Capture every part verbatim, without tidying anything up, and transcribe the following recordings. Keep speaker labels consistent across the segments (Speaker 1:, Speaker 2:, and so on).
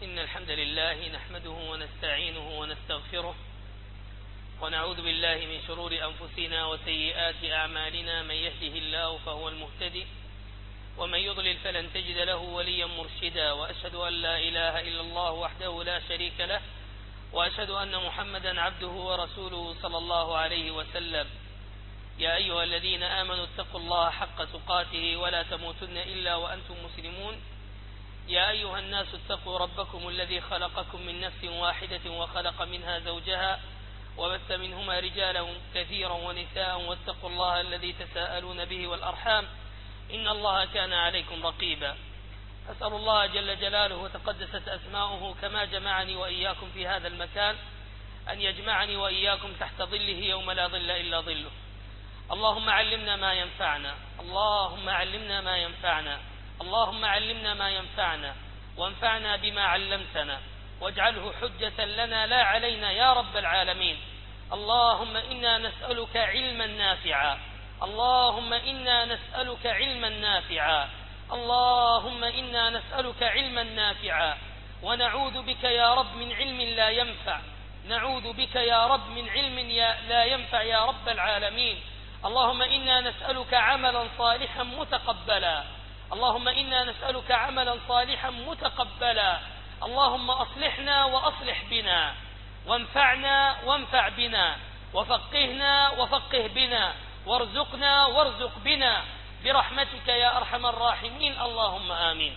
Speaker 1: إن الحمد لله نحمده ونستعينه ونستغفره ونعوذ بالله من شرور أنفسنا وسيئات أعمالنا. من يهده الله فهو المهتدي ومن يضلل فلن تجد له وليا مرشدا. وأشهد أن لا إله إلا الله وحده لا شريك له وأشهد أن محمدا عبده ورسوله صلى الله عليه وسلم. يا أيها الذين آمنوا اتقوا الله حق تقاته ولا تموتن إلا وأنتم مسلمون. يا أيها الناس اتقوا ربكم الذي خلقكم من نفس واحدة وخلق منها زوجها وبث منهما رجالا كثيرا ونساء واتقوا الله الذي تساءلون به والأرحام إن الله كان عليكم رقيبا. أسأل الله جل جلاله وتقدست أسماؤه كما جمعني وإياكم في هذا المكان أن يجمعني وإياكم تحت ظله يوم لا ظل إلا ظله. اللهم علمنا ما ينفعنا اللهم علمنا ما ينفعنا اللهم علمنا ما ينفعنا وانفعنا بما علمتنا واجعله حجة لنا لا علينا يا رب العالمين. اللهم إنا نسألك علما نافعا اللهم إنا نسألك علما نافعا اللهم إنا نسألك علما نافعا ونعوذ بك يا رب من علم لا ينفع نعوذ بك يا رب من علم لا ينفع يا رب العالمين. اللهم إنا نسألك عملا صالحا متقبلا اللهم إنا نسألك عملا صالحا متقبلا. اللهم أصلحنا وأصلح بنا وانفعنا وانفع بنا وفقهنا وفقه بنا وارزقنا وارزق بنا برحمتك يا أرحم الراحمين اللهم آمين.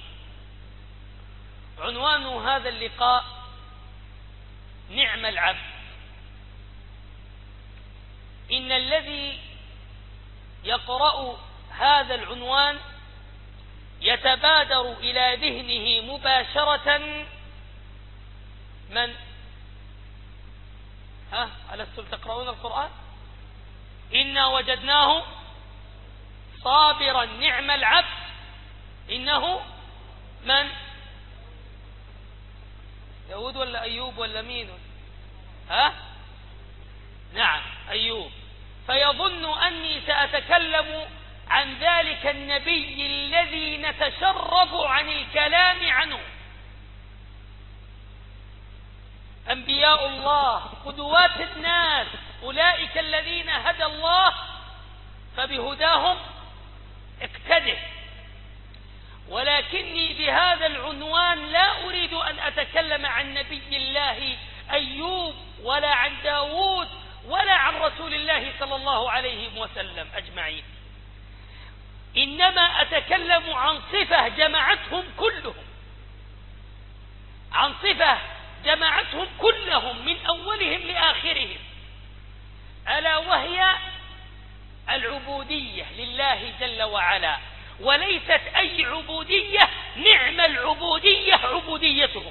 Speaker 1: عنوان هذا اللقاء نعم العبد. إن الذي يقرأ هذا العنوان يتبادر إلى ذهنه مباشرة من ها ألستم تقرؤون القرآن؟ إنا وجدناه صابرا نعم العبد إنه من داود ولا أيوب ولا مين؟ ها نعم أيوب. فيظن أني سأتكلم عن ذلك النبي الذي نتشرب عن الكلام عنه. أنبياء الله قدوات الناس أولئك الذين هدى الله فبهداهم اقتده. ولكني بهذا العنوان لا أريد أن أتكلم عن نبي الله أيوب ولا عن داود ولا عن رسول الله صلى الله عليه وسلم أجمعين. إنما أتكلم عن صفة جمعتهم كلهم عن صفة جمعتهم كلهم من أولهم لآخرهم، ألا وهي العبودية لله جل وعلا. وليست أي عبودية، نعم العبودية عبوديتهم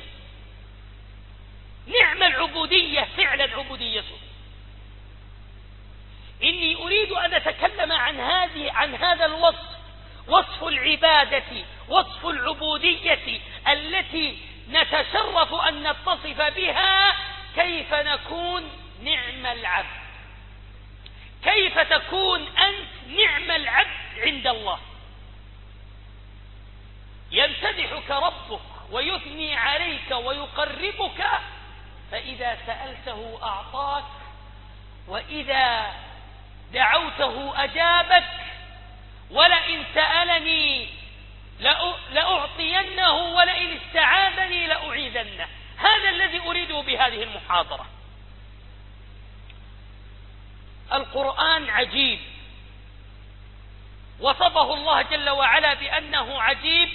Speaker 1: نعم العبودية فعلا عبوديتهم. إني أريد أن أتكلم عن هذه عن هذا الوصف، وصف العبادة وصف العبودية التي نتشرف أن نتصف بها. كيف نكون نعم العبد؟ كيف تكون أنت نعم العبد عند الله؟ يمتدحك ربك ويثني عليك ويقربك، فإذا سألته أعطاك وإذا دعوته أجابك، ولئن سألني لأعطينه ولئن استعاذني لأعيذنه. هذا الذي أريده بهذه المحاضرة. القرآن عجيب، وصفه الله جل وعلا بأنه عجيب.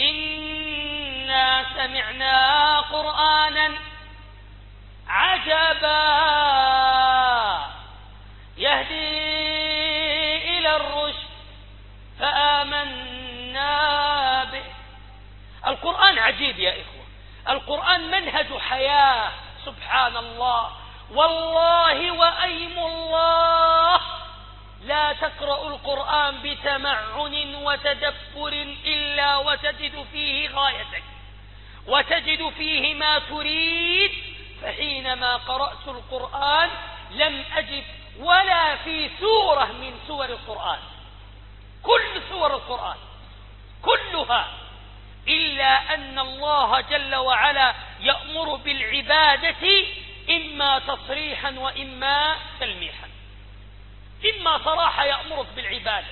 Speaker 1: إنا سمعنا قرآنا عجبا يهدي إلى الرشد فآمنا به. القرآن عجيب يا إخوة. القرآن منهج حياة سبحان الله. والله وأيم الله لا تقرأ القرآن بتمعن وتدبر إلا وتجد فيه غايتك وتجد فيه ما تريد. فحينما قرأت القرآن لم أجد ولا في سورة من سور القرآن، كل سور القرآن كلها، إلا أن الله جل وعلا يأمر بالعبادة إما تصريحا وإما تلميحا. إما صراحة يأمرك بالعبادة،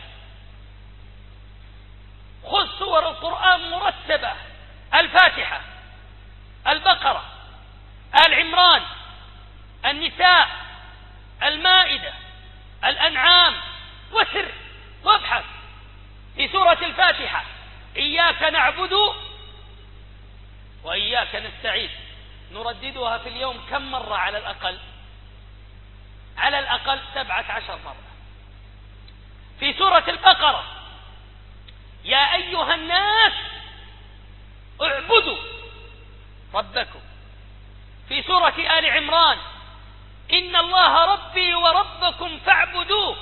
Speaker 1: خذ سور القرآن مرتبة: الفاتحة، البقرة، آل عمران، النساء، المائدة، الأنعام، وسر وابحث. في سورة الفاتحة: إياك نعبد وإياك نستعين، نرددها في اليوم كم مرة على الأقل؟ على الأقل سبعة عشر مرة. في سورة البقرة: يا أيها الناس اعبدوا ربكم. في سورة آل عمران: إن الله ربي وربكم فاعبدوه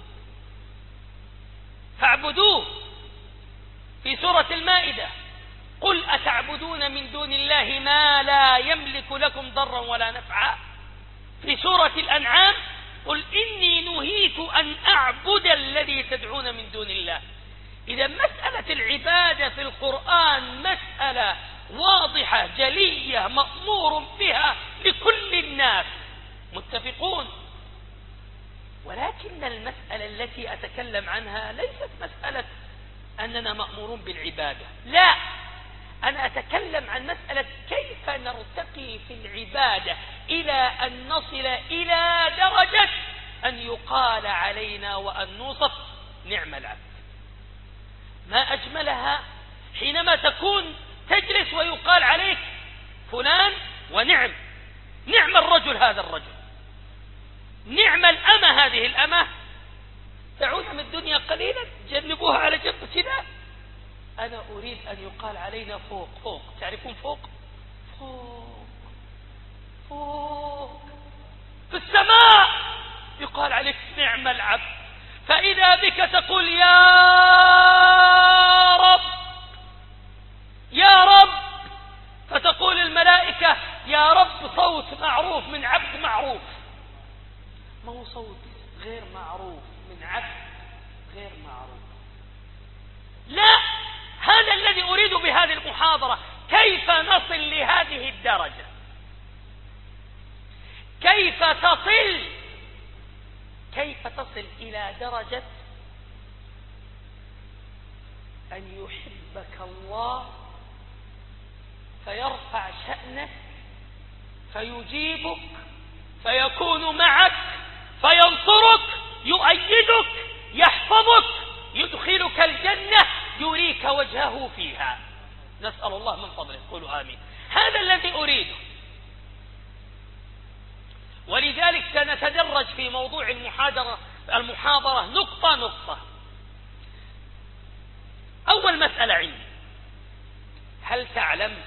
Speaker 1: فاعبدوه. في سورة المائدة: قل أتعبدون من دون الله ما لا يملك لكم ضرا ولا نفعا. في سورة الأنعام: قل إني نهيت أن أعبد الذي تدعون من دون الله. إذا مسألة العبادة في القرآن مسألة واضحة جلية مأمور بها لكل الناس، متفقون. ولكن المسألة التي أتكلم عنها ليست مسألة أننا مأمورون بالعبادة، لا، أنا أتكلم عن مسألة كيف نرتقي في العبادة إلى أن نصل إلى درجة أن يقال علينا وأن نوصف نعم العبد. ما أجملها حينما تكون تجلس ويقال عليك فلان ونعم، نعم الرجل هذا الرجل، نعم الأمة هذه الأمة. تعود من الدنيا قليلا، جنبوها على جنب كذا. أنا أريد أن يقال علينا فوق فوق. تعرفون فوق؟ فوق فوق في السماء يقال عليك نعم العبد. فإذا بك تقول يا رب يا رب، فتقول الملائكة يا رب صوت معروف من عبد معروف، ما هو صوت غير معروف من عبد غير معروف. لا، هذا الذي أريد بهذه المحاضرة، كيف نصل لهذه الدرجة، كيف تصل كيف تصل إلى درجة أن يحبك الله فيرفع شأنك فيجيبك فيكون معك فينصرك يؤيدك يحفظك يدخلك الجنة يريك وجهه فيها. نسأل الله من فضله، قولوا آمين. هذا الذي أريده. ولذلك سنتدرج في موضوع المحاضرة المحاضرة نقطة نقطة. أول مسألة عندي: هل تعلم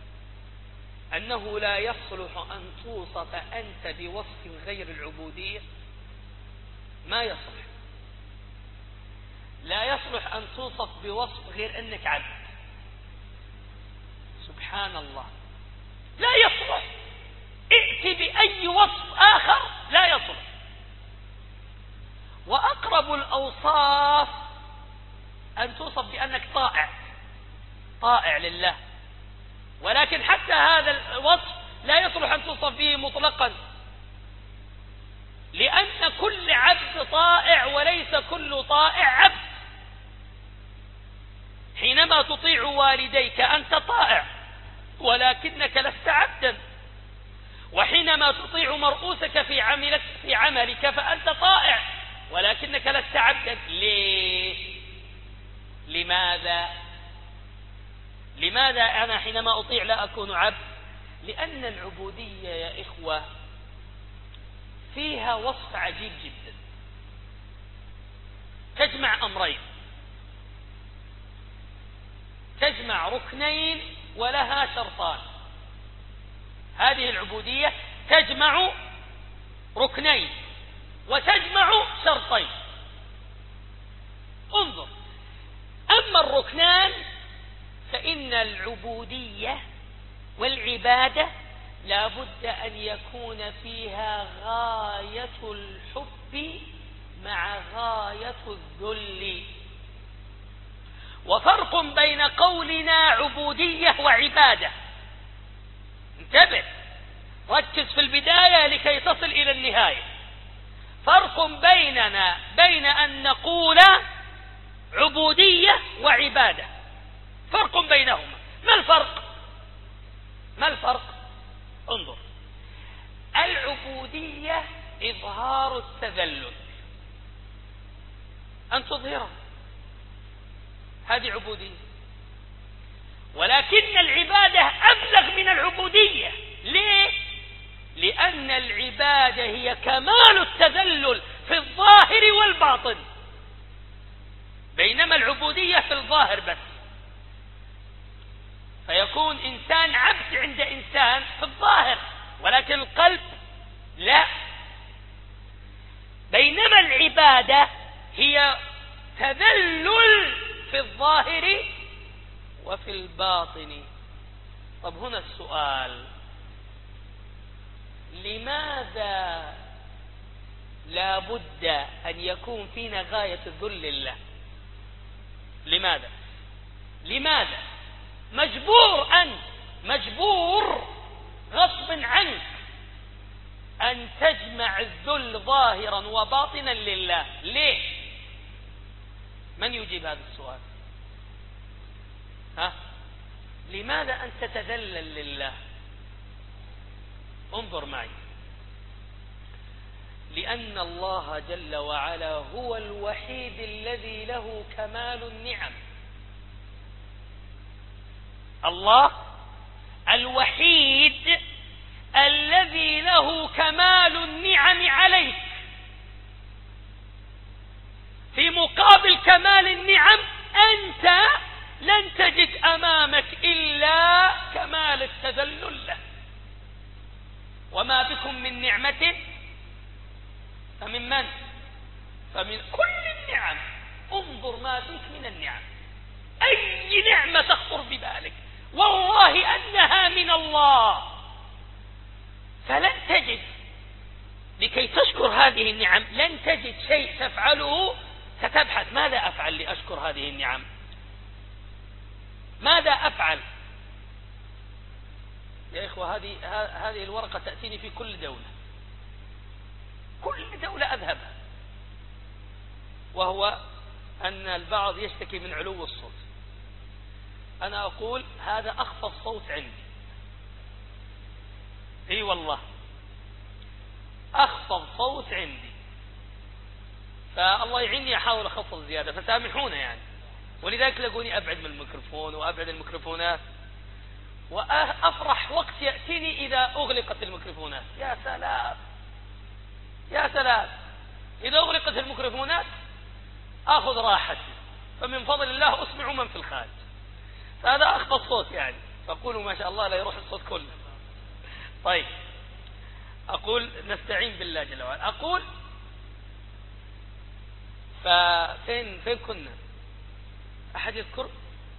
Speaker 1: أنه لا يصلح أن توصف أنت بوصف غير العبودية؟ ما يصلح، لا يصلح أن توصف بوصف غير أنك عبد. سبحان الله، لا يصلح. ائت بأي وصف آخر لا يصلح. وأقرب الأوصاف أن توصف بأنك طائع طائع لله، ولكن حتى هذا الوصف لا يصلح أن توصف به مطلقا، لأن كل عبد طائع وليس كل طائع عبد. حينما تطيع والديك أنت طائع ولكنك لست عبدا، وحينما تطيع مرؤوسك في عملك في عملك فأنت طائع ولكنك لست عبدا. ليه؟ لماذا؟ لماذا أنا حينما أطيع لا أكون عبد؟ لأن العبودية يا إخوة فيها وصف عجيب جدا، تجمع أمرين، تجمع ركنين ولها شرطان. هذه العبودية تجمع ركنين وتجمع شرطين. انظر، أما الركنان فإن العبودية والعبادة لا بد أن يكون فيها غاية الحب مع غاية الذل. وفرق بين قولنا عبودية وعبادة. انتبه، ركز في البداية لكي تصل إلى النهاية. فرق بيننا بين أن نقول عبودية وعبادة، فرق بينهما. ما الفرق؟ ما الفرق؟ انظر، العبودية إظهار التذلل، أن تظهره، هذه عبودية. ولكن العبادة أبلغ من العبودية. ليه؟ لأن العبادة هي كمال التذلل في الظاهر والباطن، بينما العبودية في الظاهر بس. فيكون إنسان عبد عند إنسان في الظاهر، ولكن القلب لا. بينما العبادة هي تذلل في الظاهر وفي الباطن. طب هنا السؤال، لماذا لا بد أن يكون فينا غاية الذل لله؟ لماذا؟ لماذا مجبور أنت، مجبور غصب عنك أن تجمع الذل ظاهرا وباطنا لله؟ ليه؟ من يجيب هذا السؤال؟ ها؟ لماذا أن تتذلل لله؟ انظر معي، لأن الله جل وعلا هو الوحيد الذي له كمال النعم. الله الوحيد الذي له كمال النعم عليك. في مقابل كمال النعم أنت لن تجد أمامك إلا كمال التذلل له. وما بكم من نعمة فمن من؟ فمن كل النعم. انظر ما بك من النعم، أي نعمة تخطر ببالك والله أنها من الله، فلن تجد لكي تشكر هذه النعم، لن تجد شيء تفعله ستبحث ماذا أفعل لأشكر هذه النعم، ماذا أفعل. يا إخوة، هذه هذه الورقة تأتيني في كل دولة، كل دولة أذهبها، وهو أن البعض يشتكي من علو الصوت. أنا أقول هذا أخفض صوت عندي، اي والله أخفض صوت عندي، فالله يعيني أحاول أخفض زيادة، فسامحونا يعني. ولذلك لقوني أبعد من الميكروفون وأبعد الميكروفونات، وأفرح وقت يأتيني إذا أغلقت الميكروفونات. يا سلام يا سلام، إذا أغلقت الميكروفونات أخذ راحتي، فمن فضل الله أسمع من في الخارج. فهذا أخفض صوت يعني، فقولوا ما شاء الله لا يروح الصوت كله. طيب، أقول نستعين بالله جل وعلا. أقول ففين فين كنا؟ أحد يذكر؟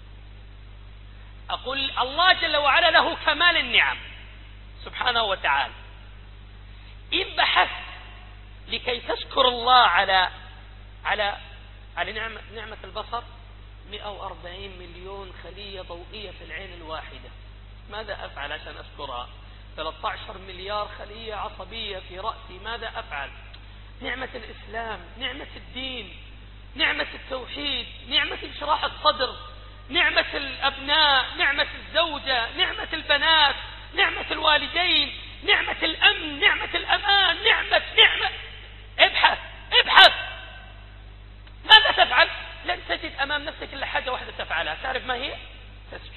Speaker 1: أقول الله جل وعلا له كمال النعم سبحانه وتعالى. إن بحثت لكي تشكر الله على على على نعمة نعمة البصر، مئة وأربعين مليون خلية ضوئية في العين الواحدة، ماذا أفعل عشان أشكرها؟ ثلاثة عشر مليار خلية عصبية في رأسي، ماذا أفعل؟ نعمة الإسلام، نعمة الدين، نعمة التوحيد، نعمة انشراح الصدر، نعمة الأبناء، نعمة الزوجة، نعمة البنات، نعمة الوالدين، نعمة الأمن، نعمة الأمان، نعمة نعمة ابحث ابحث ماذا تفعل؟ لن تجد أمام نفسك إلا حاجة واحدة تفعلها، تعرف ما هي؟ تسجد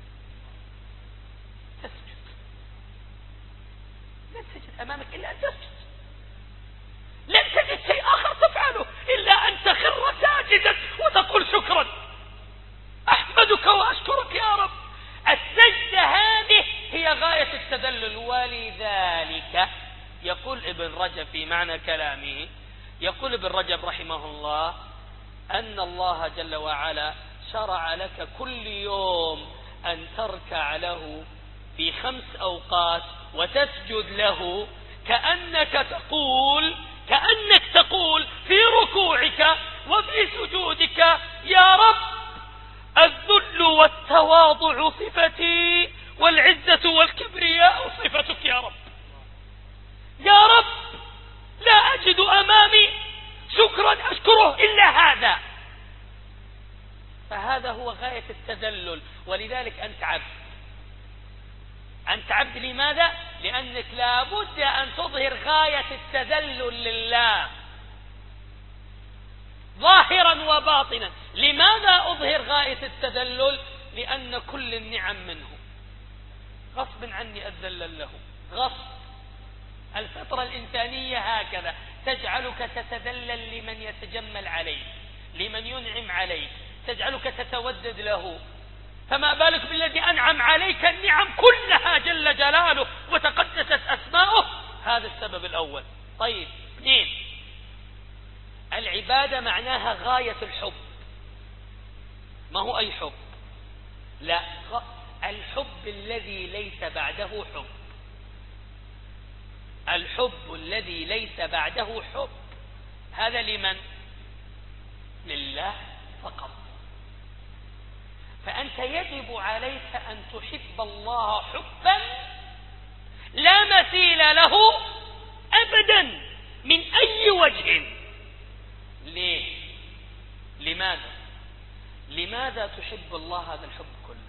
Speaker 1: تسجد لن تجد أمامك إلا أن تسجد، لن تجد شيء آخر تفعله إلا أن تخر ساجدا وتقول شكرا، أحمدك وأشكرك يا رب. السجدة هذه هي غاية التذلل. ولذلك يقول ابن رجب في معنى كلامه، يقول ابن رجب رحمه الله أن الله جل وعلا شرع لك كل يوم أن تركع له في خمس أوقات وتسجد له، كأنك تقول كأنك تقول في ركوعك وفي سجودك: يا رب، الذل والتواضع صفتي والعزة والكبرياء غاية التذلل، ولذلك أنت عبد. أنت عبد لماذا؟ لأنك لابد أن تظهر غاية التذلل لله ظاهرا وباطنا. لماذا أظهر غاية التذلل؟ لأن كل النعم منه، غصب عني أتذلل له، غصب. الفطرة الإنسانية هكذا تجعلك تتذلل لمن يتجمل عليك، لمن ينعم عليك، تجعلك تتودد له. فما بالك بالذي أنعم عليك النعم كلها جل جلاله وتقدست أسماؤه. هذا السبب الأول. طيب، اثنين، العبادة معناها غاية الحب. ما هو أي حب؟ لا، الحب الذي ليس بعده حب، الحب الذي ليس بعده حب. هذا لمن؟ لله فقط. فأنت يجب عليك أن تحب الله حبا لا مثيل له أبدا من أي وجه. ليه؟ لماذا؟ لماذا تحب الله هذا الحب كله؟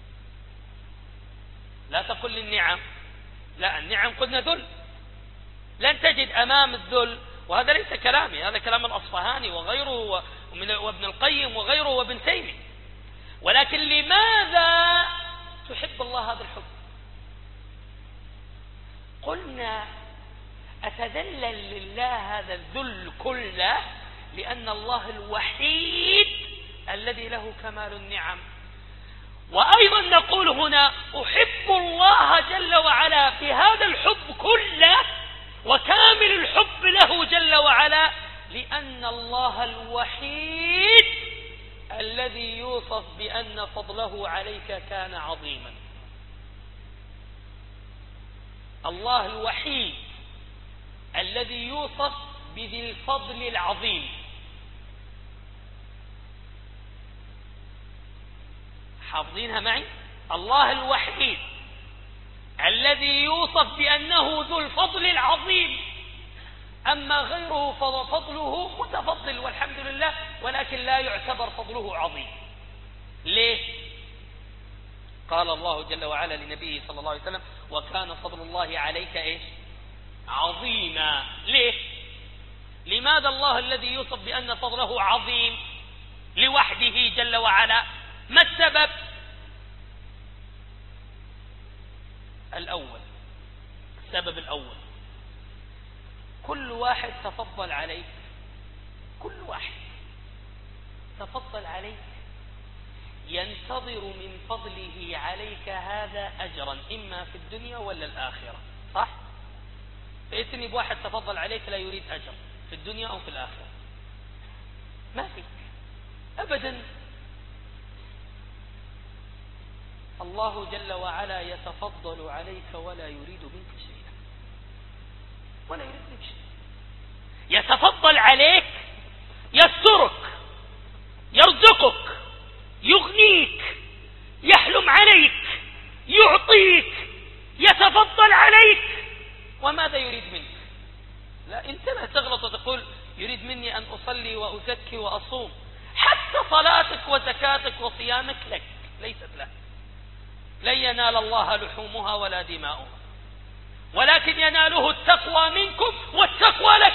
Speaker 1: لا تقل للنعم، لا، النعم قلنا ذل، لن تجد أمام الذل، وهذا ليس كلامي، هذا كلام الأصفهاني وغيره وابن القيم وغيره وابن تيمية. ولكن لماذا تحب الله هذا الحب؟ قلنا أتذلل لله هذا الذل كله لأن الله الوحيد الذي له كمال النعم. وأيضا نقول هنا أحب الله جل وعلا في هذا الحب كله وكامل الحب له جل وعلا لأن الله الوحيد الذي يوصف بأن فضله عليك كان عظيما. الله الوحيد الذي يوصف بذي الفضل العظيم. حافظينها معي؟ الله الوحيد الذي يوصف بأنه ذو الفضل العظيم. أما غيره ففضله متفضل والحمد لله، ولكن لا يعتبر فضله عظيم. ليه؟ قال الله جل وعلا لنبيه صلى الله عليه وسلم: وكان فضل الله عليك إيش؟ عظيما. ليه؟ لماذا الله الذي يوصف بأن فضله عظيم لوحده جل وعلا؟ ما السبب؟ الأول، السبب الأول، كل واحد تفضل عليك، كل واحد تفضل عليك ينتظر من فضله عليك هذا أجرا إما في الدنيا ولا الآخرة، صح؟ فإذن بواحد تفضل عليك لا يريد أجر في الدنيا أو في الآخرة، ما في أبدا. الله جل وعلا يتفضل عليك ولا يريد منك شيئا، ولا يريد منك شيئا. يتفضل عليك، يسترك، يرزقك، يغنيك، يحلم عليك، يعطيك، يتفضل عليك. وماذا يريد منك؟ لا، انت لا تغلط وتقول يريد مني أن أصلي وأزكي وأصوم. حتى صلاتك وزكاتك وصيامك لك، ليست له. لن ينال الله لحومها ولا دماؤها، ولكن يناله التقوى منكم والتقوى لك.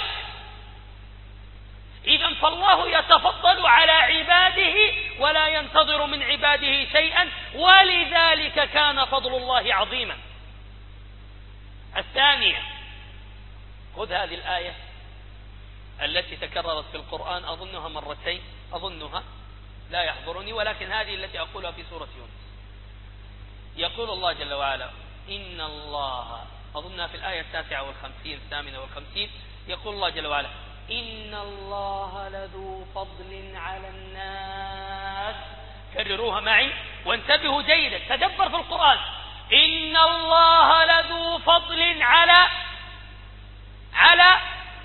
Speaker 1: إذن فالله يتفضل على عباده ولا ينتظر من عباده شيئا، ولذلك كان فضل الله عظيما. الثانية، خذ هذه الآية التي تكررت في القرآن أظنها مرتين، أظنها لا يحضرني، ولكن هذه التي أقولها في سورة يونس. يقول الله جل وعلا: إن الله، أظنها في الآية التاسعة والخمسين الثامنة والخمسين، يقول الله جل وعلا: إن الله لذو فضل على الناس. كرروها معي وانتبهوا جيدا، تدبر في القرآن. إن الله لذو فضل على على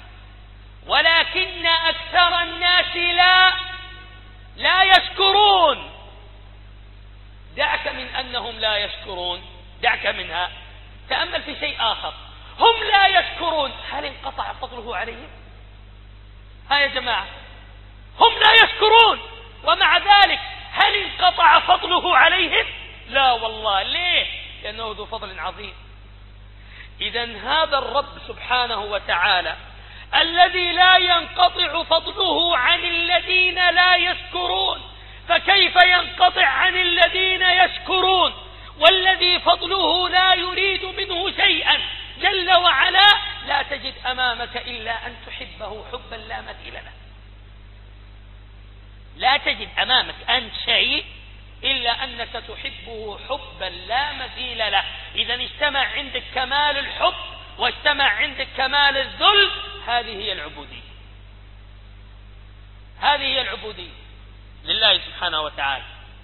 Speaker 1: ولكن أكثر الناس لا لا يشكرون. دعك من أنهم لا يشكرون، دعك منها، تأمل في شيء آخر. هم لا يشكرون، هل انقطع فضله عليهم؟ ها يا جماعة، هم لا يشكرون، ومع ذلك هل انقطع فضله عليهم؟ لا والله. ليه؟ لأنه ذو فضل عظيم. إذن هذا الرب سبحانه وتعالى الذي لا ينقطع فضله عن الذين لا يشكرون، فكيف ينقطع عن الذين يشكرون والذي فضله لا يريد منه شيئا جل وعلا؟ لا تجد أمامك إلا أن تحبه حبا لا مثيل له. لا تجد أمامك أنت شيء إلا أنك تحبه حبا لا مثيل له. إذا اجتمع عندك كمال الحب واجتمع عندك كمال الذل، هذه هي العبودية. هذه هي العبودية لله سبحانه وتعالى.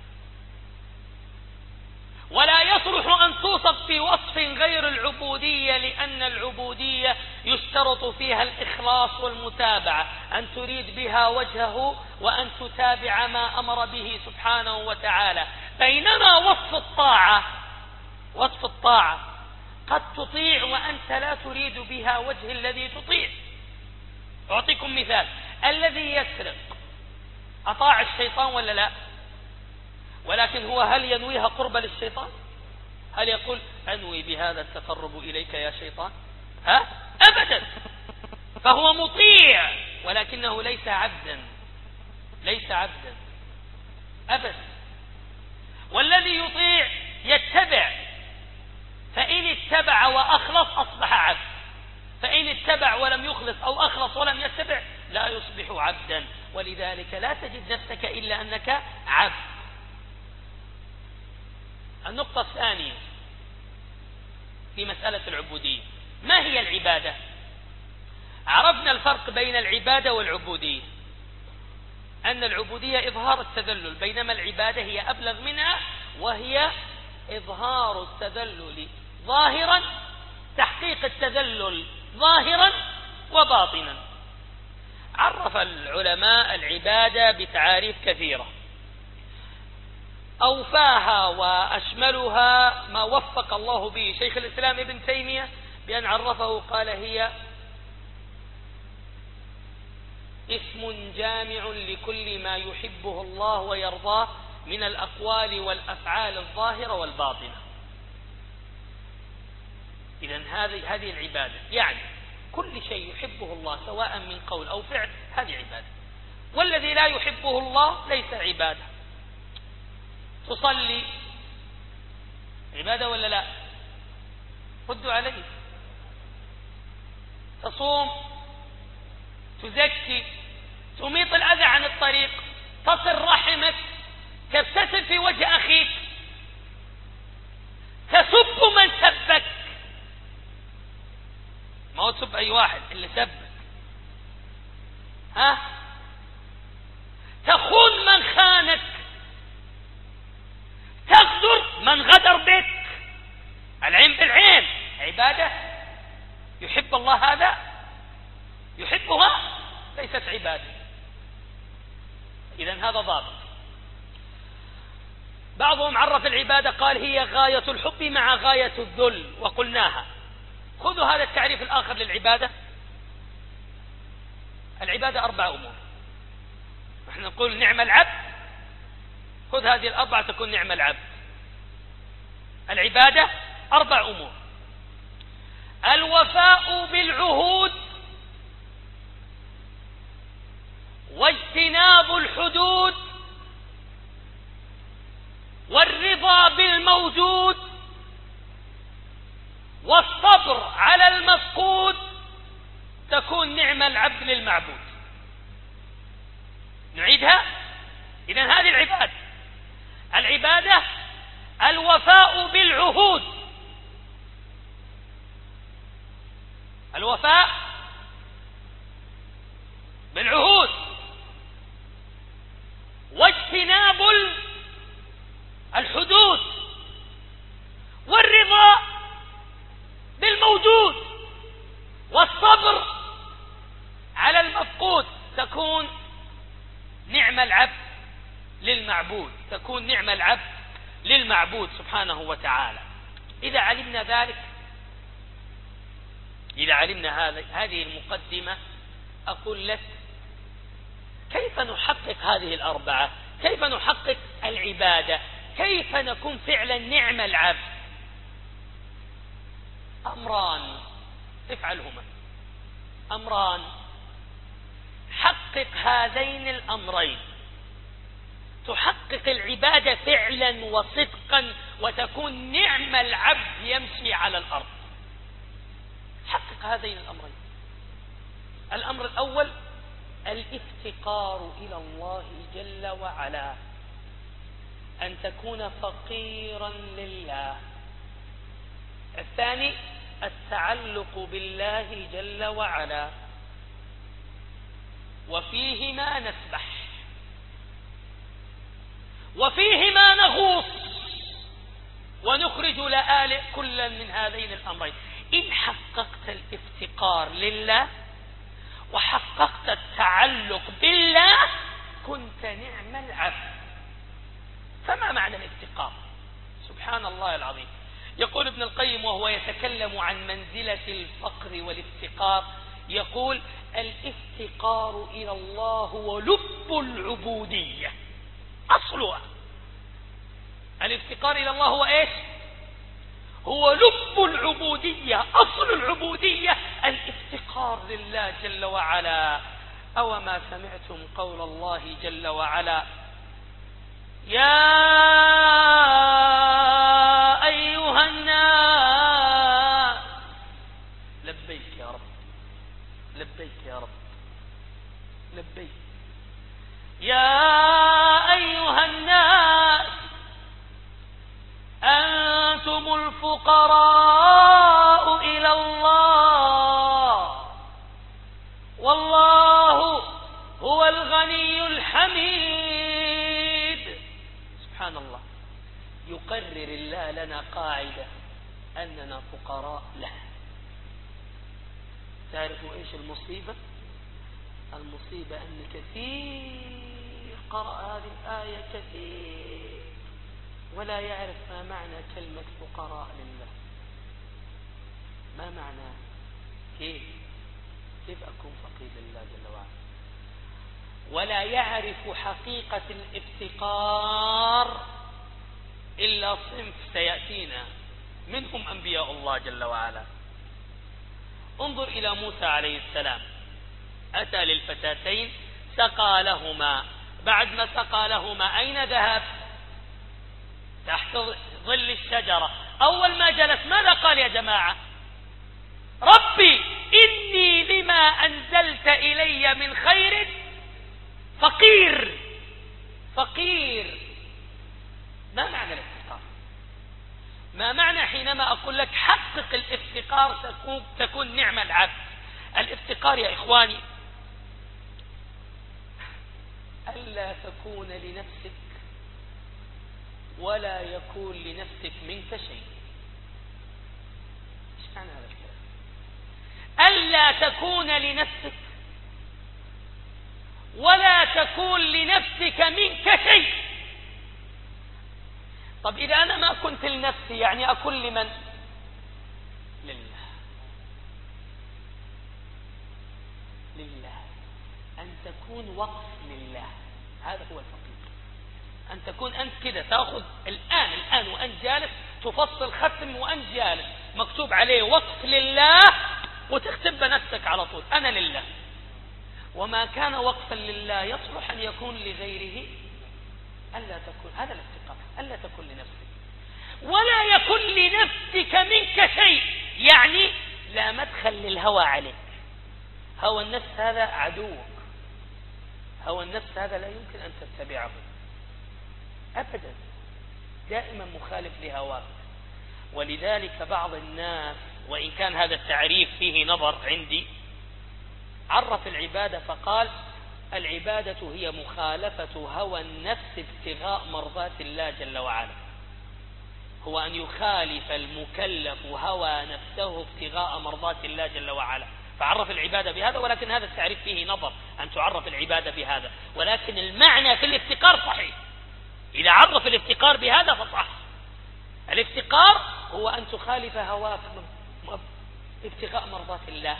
Speaker 1: ولا يصلح أن توصف في وصف غير العبودية، لأن العبودية يشترط فيها الإخلاص والمتابعة، أن تريد بها وجهه وأن تتابع ما أمر به سبحانه وتعالى. بينما وصف الطاعة وصف الطاعة قد تطيع وأنت لا تريد بها وجه الذي تطيع. أعطيكم مثال: الذي يسرق أطاع الشيطان ولا لا؟ ولكن هو هل ينويها قرب للشيطان؟ هل يقول أنوي بهذا التقرب إليك يا شيطان؟ ها؟ أبدا. فهو مطيع ولكنه ليس عبدا، ليس عبدا أبدا. والذي يطيع يتبع، فإن اتبع وأخلص أصبح عبد، فإن اتبع ولم يخلص أو أخلص ولم يتبع لا يصبح عبدا. ولذلك لا تجد نفسك إلا أنك عبد. النقطة الثانية في مسألة العبودية: ما هي العبادة؟ عرفنا الفرق بين العبادة والعبودية، أن العبودية إظهار التذلل، بينما العبادة هي أبلغ منها، وهي إظهار التذلل ظاهرا، تحقيق التذلل ظاهرا وباطنا. عرف العلماء العبادة بتعاريف كثيرة، أوفاها وأشملها ما وفق الله به شيخ الإسلام ابن تيمية بأن عرفه قال: هي اسم جامع لكل ما يحبه الله ويرضاه من الأقوال والأفعال الظاهرة والباطنة. إذن هذه هذه العبادة، يعني كل شيء يحبه الله سواء من قول أو فعل هذه عبادة. والذي لا يحبه الله ليس عبادة. تصلي عبادة ولا لا؟ ردوا علي. تصوم، تزكي، تميط الأذى عن الطريق، تصل رحمك، تبتسم في وجه أخيك، تسب من سبك، ما هو تسب أي واحد اللي سبك، ها؟ تخون من خانك، تغدر من غدر بك. العين بالعين عبادة؟ يحب الله هذا؟ يحبها؟ ليست عبادة. إذن هذا ضابط. بعضهم عرف العبادة قال: هي غاية الحب مع غاية الذل، وقلناها. خذوا هذا التعريف الآخر للعبادة. العبادة أربع أمور. نحن نقول نعم العبد، خذ هذه الأربعة تكون نعم العبد. العبادة أربع أمور: الوفاء بالعهود، واجتناب الحدود، والرضا بالموجود، والصبر على المفقود، تكون نعم العبد للمعبود. نعيدها. إذن هذه العبادة. العبادة الوفاء بالعهود، الوفاء بالعهود، واجتناب الحدود، والرضا بالموجود، والصبر على المفقود، تكون نعم العبد للمعبود، تكون نعم العبد للمعبود سبحانه وتعالى. إذا علمنا ذلك، إذا علمنا هذه المقدمة، أقول لك كيف نحقق هذه الأربعة، كيف نحقق العبادة. كيف نكون فعلا نعم العبد؟ أمران افعلهما، أمران حقق هذين الأمرين تحقق العبادة فعلا وصدقا وتكون نعم العبد يمشي على الأرض. حقق هذين الأمرين. الأمر الأول الافتقار إلى الله جل وعلا، أن تكون فقيرا لله. الثاني التعلق بالله جل وعلا، وفيهما نسبح وفيهما نغوص ونخرج لآلئ كلا من هذين الأمرين. إن حققت الافتقار لله وحققت التعلق بالله كنت نعم العبد. فما معنى الافتقار؟ سبحان الله العظيم. يقول ابن القيم وهو يتكلم عن منزلة الفقر والافتقار، يقول الافتقار إلى الله هو لب العبودية، أصلها. الافتقار إلى الله هو إيش؟ هو لب العبودية، أصل العبودية الافتقار لله جل وعلا. أوما سمعتم قول الله جل وعلا: يا أيها الناس. لبيك يا رب، لبيك يا رب، لبيك. يا أيها الناس أنتم الفقراء إلى الله والله هو الغني الحميد. سبحان الله. يقرر الله لنا قاعدة أننا فقراء له. تعرفوا إيش المصيبة؟ المصيبة أن كثير قرأ هذه الآية كثير ولا يعرف ما معنى كلمة فقراء لله. ما معنى؟ كيف كيف أكون فقير لله جل وعلا؟ ولا يعرف حقيقة الافتقار إلا صنف سيأتينا منهم أنبياء الله جل وعلا. انظر إلى موسى عليه السلام، أتى للفتاتين سقى لهما، بعد ما سقى لهما أين ذهب؟ تحت ظل الشجرة. أول ما جلس ماذا قال يا جماعة؟ ربي إني لما أنزلت إلي من خير فقير. فقير. ما معنى الافتقار؟ ما معنى حينما أقول لك حقق الافتقار تكون, تكون نعم العبد؟ الافتقار يا إخواني ألا تكون لنفسك ولا يكون لنفسك منك شيء. ايش معنى هذا الكلام؟ ألا تكون لنفسك ولا تكون لنفسك منك شيء. طب إذا أنا ما كنت لنفسي يعني أكون لمن؟ لله. لله. أن تكون وقف لله، هذا هو الفقير. أن تكون أنت كده تأخذ الآن الآن وأنت جالس تفصل ختم وأنت جالس مكتوب عليه وقف لله وتختم بنفسك على طول أنا لله. وما كان وقفا لله يصلح أن يكون لغيره. ألا تكون، هذا الافتقار، ألا تكون لنفسك ولا يكون لنفسك منك شيء. يعني لا مدخل للهوى عليك. هوى النفس هذا عدوك، هوى النفس هذا لا يمكن أن تتبعه أبدا، دائما مخالف لهواك. ولذلك بعض الناس، وإن كان هذا التعريف فيه نظر عندي، عرف العبادة فقال العبادة هي مخالفة هوى النفس ابتغاء مرضات الله جل وعلا. هو أن يخالف المكلف هوى نفسه ابتغاء مرضات الله جل وعلا، فعرف العبادة بهذا. ولكن هذا التعريف فيه نظر أن تعرف العبادة بهذا، ولكن المعنى في الافتقار صحيح. إذا عرف الافتقار بهذا فصح. الافتقار هو أن تخالف هواك ابتغاء مرضات الله،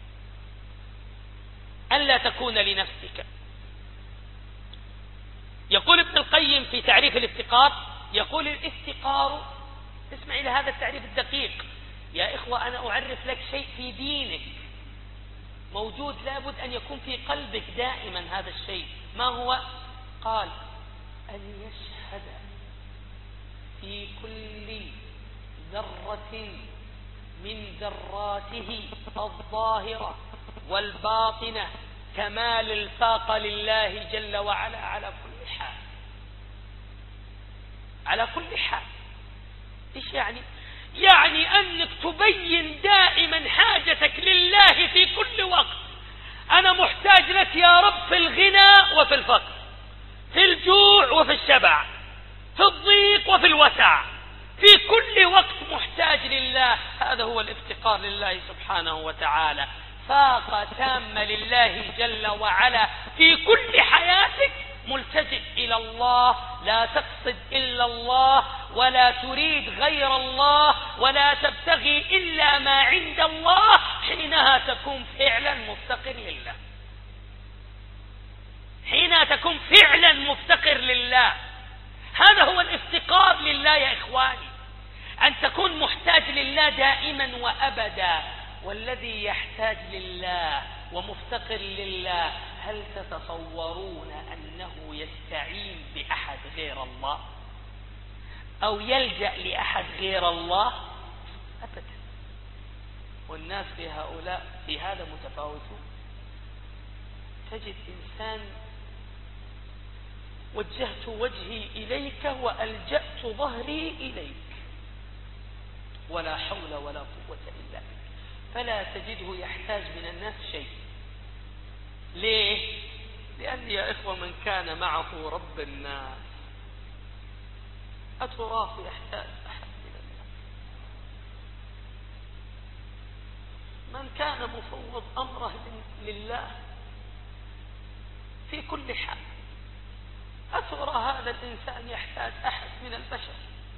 Speaker 1: ألا تكون لنفسك. يقول ابن القيم في تعريف الافتقار، يقول الافتقار، اسمع إلى هذا التعريف الدقيق يا إخوة. أنا أعرف لك شيء في دينك موجود، لابد أن يكون في قلبك دائما هذا الشيء. ما هو؟ قال أن يشهد في كل ذرة من ذراته الظاهرة والباطنة كمال الفاقة لله جل وعلا على كل حال. على كل حال. إيش يعني؟ يعني أنك تبين دائما حاجتك لله في كل وقت. أنا محتاج لك يا رب في الغنى وفي الفقر، في الجوع وفي الشبع، في الضيق وفي الوسع، في كل وقت محتاج لله. هذا هو الافتقار لله سبحانه وتعالى، فاقة تامة لله جل وعلا في كل حياتك، ملتجئ إلى الله، لا تقصد إلا الله، ولا تريد غير الله، ولا تبتغي إلا ما عند الله. حينها تكون فعلا مفتقر لله، حينها تكون فعلا مفتقر لله. هذا هو الافتقار لله يا إخواني، أن تكون محتاج لله دائما وأبدا. والذي يحتاج لله ومفتقر لله، هل تتصورون أنه يستعين بأحد غير الله أو يلجأ لأحد غير الله؟ أبدا. والناس في هؤلاء في هذا متفاوتون. تجد إنسان وجهت وجهي إليك وألجأت ظهري إليك ولا حول ولا قوة إلا بك، فلا تجده يحتاج من الناس شيء. ليه؟ لأن يا إخوة من كان معه رب الناس أتراه يحتاج أحد من الناس؟ من كان مفوض أمره لله في كل حال، أترى هذا الإنسان يحتاج أحد من البشر؟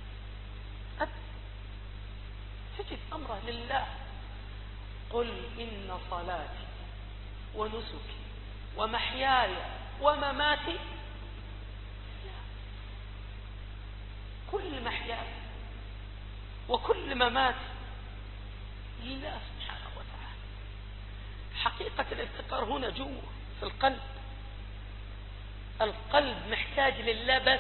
Speaker 1: تجد أمره لله. قل إن صلاتي ونسكي ومحياي ومماتي، كل محياي وكل مماتي لله سبحانه وتعالى. حقيقة الافتقار هنا جوه في القلب. القلب محتاج لله بس.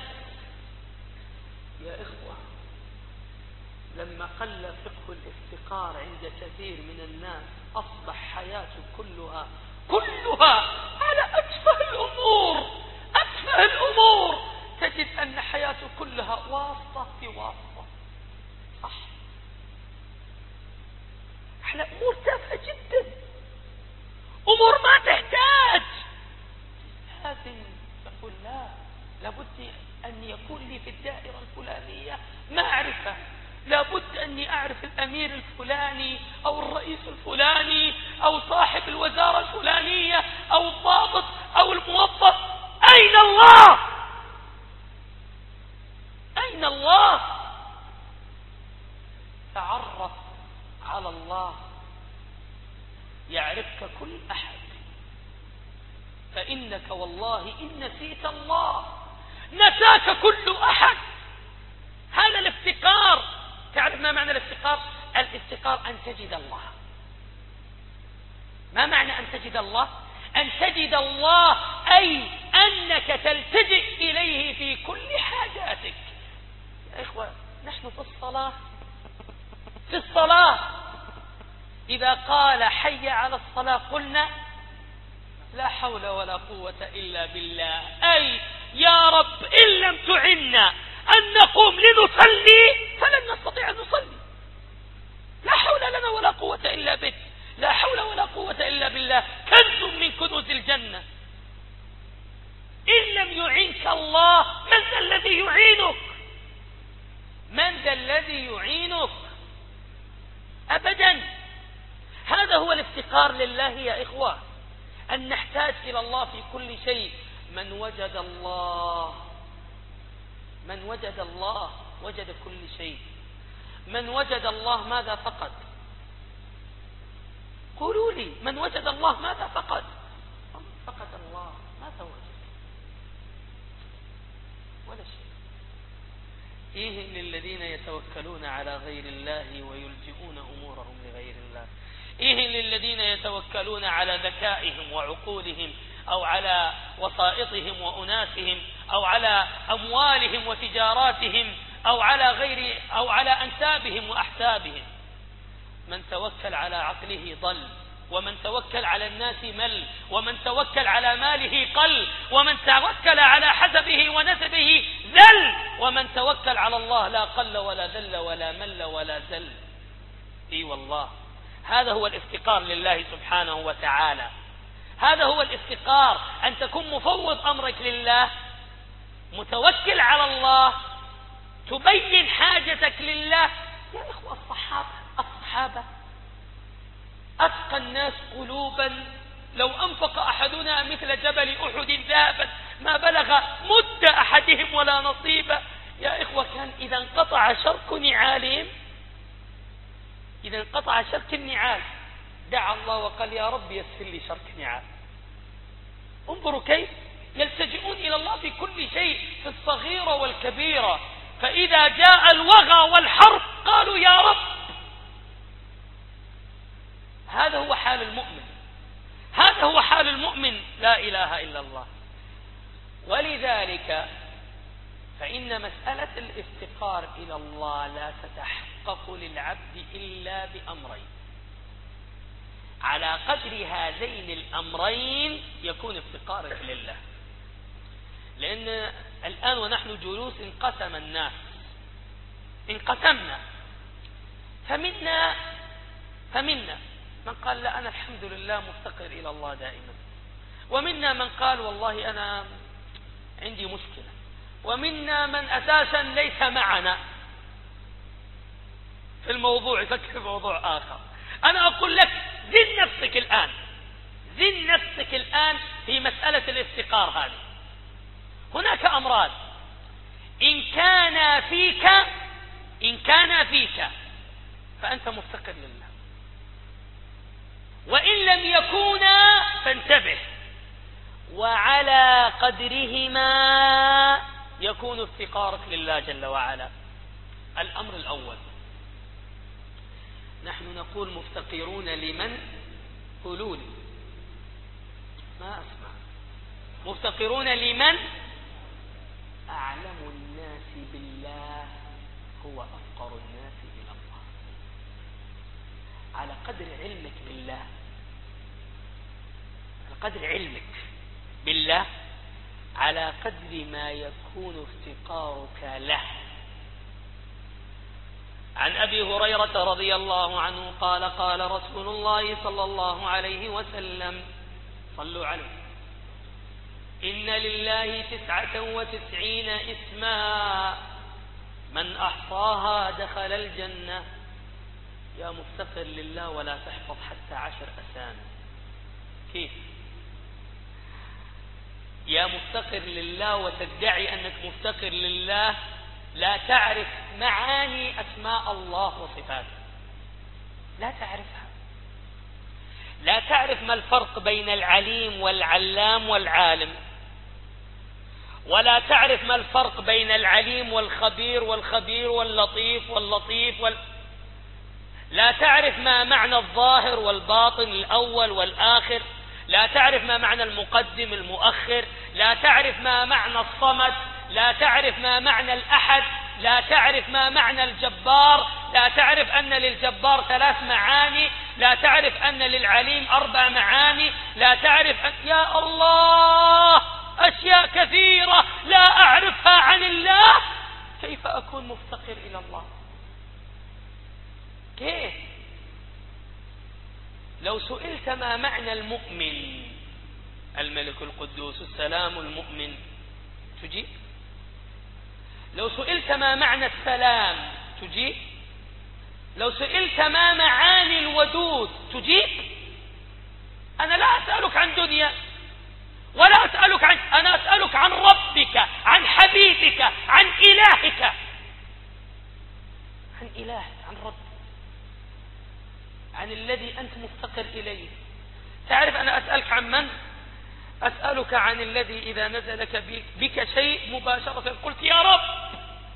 Speaker 1: يا إخوة، لما قل فقه الافتقار عند كثير من الناس، أصبح حياته كلها كلها على أتفه الأمور. أتفه الأمور تجد أن حياته كلها واسطة في واسطة. صح، على أمور تافهة جدا، أمور ما تحتاج. لازم تقول لا، لابد أن يكون لي في الدائرة الفلانية معرفة، لابد أني أعرف الأمير الفلاني أو الرئيس الفلاني أو صاحب الوزارة الفلانية أو الضابط أو الموظف. أين الله؟ أين الله؟ تعرف على الله يعرفك كل أحد، فإنك والله إن نسيت الله نساك كل أحد. هذا الافتقار. تعرف ما معنى الافتقار؟ الافتقار أن تجد الله. ما معنى أن تجد الله؟ أن تجد الله أي أنك تلتجئ إليه في كل حاجاتك. يا إخوة، نحن في الصلاة في الصلاة إذا قال حي على الصلاة قلنا لا حول ولا قوة إلا بالله، أي يا رب إن لم تعنا أن نقوم لنصلي فلن نستطيع أن نصلي. لا حول لنا ولا قوة إلا بك، لا حول ولا قوة إلا بالله، كنز من كنوز الجنة. إن لم يعينك الله من ذا الذي يعينك؟ من ذا الذي يعينك؟ أبدا. هذا هو الافتقار لله يا إخوة، أن نحتاج إلى الله في كل شيء. من وجد الله من وجد الله وجد كل شيء. من وجد الله ماذا فقد؟ قولوا لي، من وجد الله ماذا فقد؟ فقد الله، ماذا وجد؟ ولا شيء. إيه للذين يتوكلون على غير الله ويلجئون أمورهم لغير الله. إيه للذين يتوكلون على ذكائهم وعقولهم أو على وسائطهم وأناسهم أو على أموالهم وتجاراتهم أو على غير أو على أنسابهم وأحسابهم. من توكل على عقله ضل، ومن توكل على الناس مل، ومن توكل على ماله قل، ومن توكل على حسبه ونسبه ذل، ومن توكل على الله لا قل ولا ذل ولا مل ولا زل. اي والله هذا هو الافتقار لله سبحانه وتعالى. هذا هو الافتقار، أن تكون مفوض أمرك لله، متوكل على الله، تبين حاجتك لله. يا إخوة الصحابة الصحابة أتقى الناس قلوبا، لو أنفق أحدنا مثل جبل أحد ذهبا ما بلغ مد أحدهم ولا نصيبا. يا إخوة كان إذا انقطع شرك نعالهم، إذا انقطع شرك النعال دعا الله وقال يا رب يسر لي شرك نعال. انظروا كيف يلتجئون إلى الله في كل شيء، في الصغيرة والكبيرة. فإذا جاء الوغى والحرب قالوا يا رب. هذا هو حال المؤمن، هذا هو حال المؤمن، لا إله إلا الله. ولذلك فإن مسألة الافتقار إلى الله لا تتحقق للعبد إلا بأمرين. على قدر هذين الأمرين يكون افتقارك لله. لأن الآن ونحن جلوس انقسم الناس، انقسمنا، فمنا فمنا من قال لا أنا الحمد لله مفتقر إلى الله دائما، ومنا من قال والله أنا عندي مشكلة، ومنا من أساسا ليس معنا في الموضوع، يفكر في موضوع آخر. أنا أقول لك زن نفسك الآن، زن نفسك الآن في مسألة الافتقار هذه. هناك أمراض إن كان فيك إن كان فيك فأنت مفتقر لله، وإن لم يكونا فانتبه. وعلى قدرهما يكون افتقارك لله جل وعلا. الأمر الأول، نحن نقول مفتقرون لمن؟ قولوا لي ما أسمع. مفتقرون لمن؟ أعلم الناس بالله هو أفقر الناس إلى الله. على قدر علمك بالله، على قدر علمك بالله، على قدر ما يكون افتقارك له. عن أبي هريرة رضي الله عنه قال قال رسول الله صلى الله عليه وسلم صلوا عليه إن لله تسعة وتسعين اسما من أحصاها دخل الجنة. يا مفتقر لله ولا تحفظ حتى عشر أسامي، كيف؟ يا مفتقر لله وتدعي أنك مفتقر لله لا تعرف معاني أسماء الله وصفاته، لا تعرفها، لا تعرف ما الفرق بين العليم والعلام والعالم، ولا تعرف ما الفرق بين العليم والخبير والخبير واللطيف واللطيف وال... لا تعرف ما معنى الظاهر والباطن، الأول والآخر، لا تعرف ما معنى المقدم المؤخر، لا تعرف ما معنى الصمد، لا تعرف ما معنى الأحد، لا تعرف ما معنى الجبار، لا تعرف أن للجبار ثلاث معاني، لا تعرف أن للعليم أربع معاني، لا تعرف أن... يا الله أشياء كثيرة لا أعرفها عن الله، كيف أكون مفتقر إلى الله؟ كيف؟ لو سئلت ما معنى المؤمن، الملك القدوس السلام المؤمن، تجيب. لو سئلت ما معنى السلام تجيب. لو سئلت ما معاني الودود تجيب. أنا لا أسألك عن دنيا ولا أسألك عن أنا أسألك عن ربك، عن حبيبك، عن إلهك، عن إلهك، عن ربك، عن الذي أنت مفتقر إليه. تعرف أنا أسألك عن من؟ أسألك عن الذي إذا نزلك بك شيء مباشرة قلت يا رب.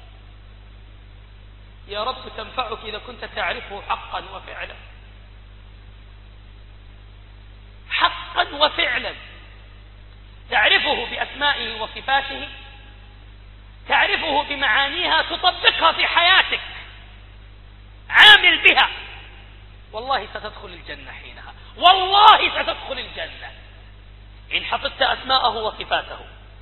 Speaker 1: يا رب تنفعك إذا كنت تعرفه حقا وفعلا، حقا وفعلا، تعرفه بأسمائه وصفاته، تعرفه بمعانيها، تطبقها في حياتك، عامل بها، والله ستدخل الجنة حينها، والله ستدخل الجنة إن حفظت أسماءه وصفاته،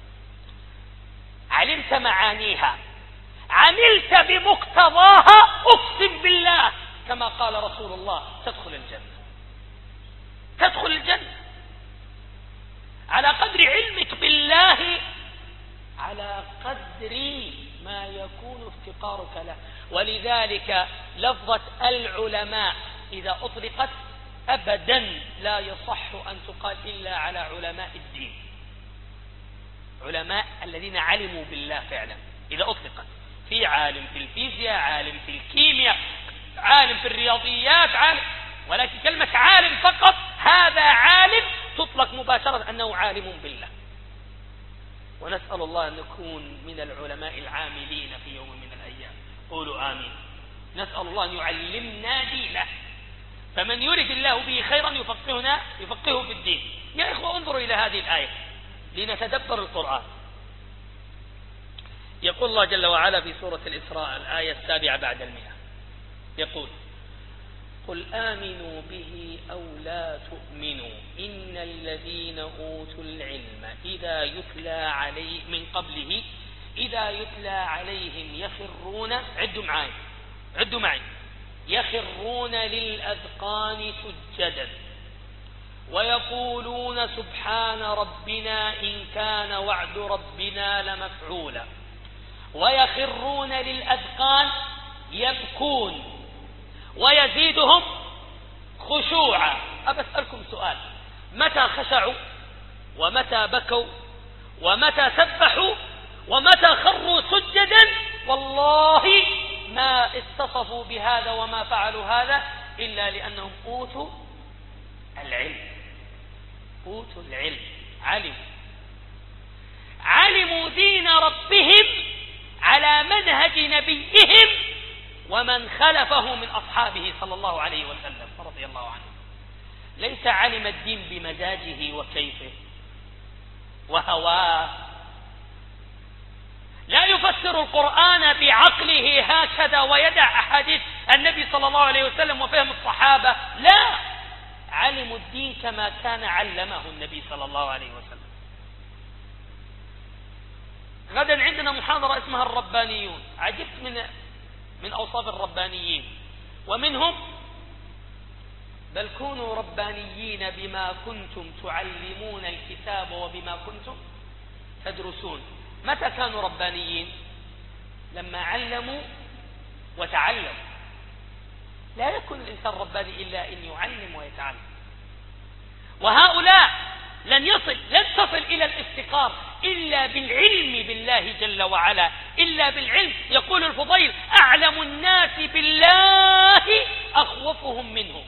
Speaker 1: علمت معانيها، عملت بمقتضاها، أقسم بالله كما قال رسول الله تدخل الجنة، تدخل الجنة على قدر علمك بالله، على قدر ما يكون افتقارك له. ولذلك لفظة العلماء إذا أطلقت أبدا لا يصح أن تقال إلا على علماء الدين، علماء الذين علموا بالله فعلا. إذا أطلقت في عالم في الفيزياء، عالم في الكيمياء، عالم في الرياضيات، عالم، ولكن كلمة عالم فقط، هذا عالم تطلق مباشرة أنه عالم بالله. ونسأل الله أن نكون من العلماء العاملين في يوم من الأيام، قولوا آمين. نسأل الله أن يعلمنا دينه، فمن يرد الله به خيرا يفقهنا يفقهه في الدين. يا إخوة انظروا إلى هذه الآية لنتدبر القرآن. يقول الله جل وعلا في سورة الإسراء الآية السابعة بعد المئة، يقول: قل آمنوا به أو لا تؤمنوا إن الذين أوتوا العلم إذا يتلى عليه من قبله إذا يتلى عليهم يخرون، عدوا معي عدوا معي يخرون للأذقان سجدا ويقولون سبحان ربنا إن كان وعد ربنا لمفعولا، ويخرون للأذقان يبكون ويزيدهم خشوعا. أبسألكم سؤال: متى خشعوا ومتى بكوا ومتى سبحوا ومتى خروا سجدا؟ والله ما اتصفوا بهذا وما فعلوا هذا إلا لأنهم أوتوا العلم، أوتوا العلم، علموا علموا دين ربهم على منهج نبيهم ومن خلفه من أصحابه صلى الله عليه وسلم رضي الله عنه. ليس علم الدين بمزاجه وكيفه وهواه، لا يفسر القرآن بعقله هكذا ويدع أحاديث النبي صلى الله عليه وسلم وفهم الصحابة، لا، علموا الدين كما كان علمه النبي صلى الله عليه وسلم. غدا عندنا محاضرة اسمها الربانيون، عجبت من من أوصاف الربانيين، ومنهم: بل كونوا ربانيين بما كنتم تعلمون الكتاب وبما كنتم تدرسون. متى كانوا ربانيين؟ لما علموا وتعلموا. لا يكون الإنسان رباني إلا أن يعلم ويتعلم. وهؤلاء لن يصل لن تصل إلى الافتقار إلا بالعلم بالله جل وعلا، إلا بالعلم. يقول الفضيل: أعلم الناس بالله أخوفهم منه.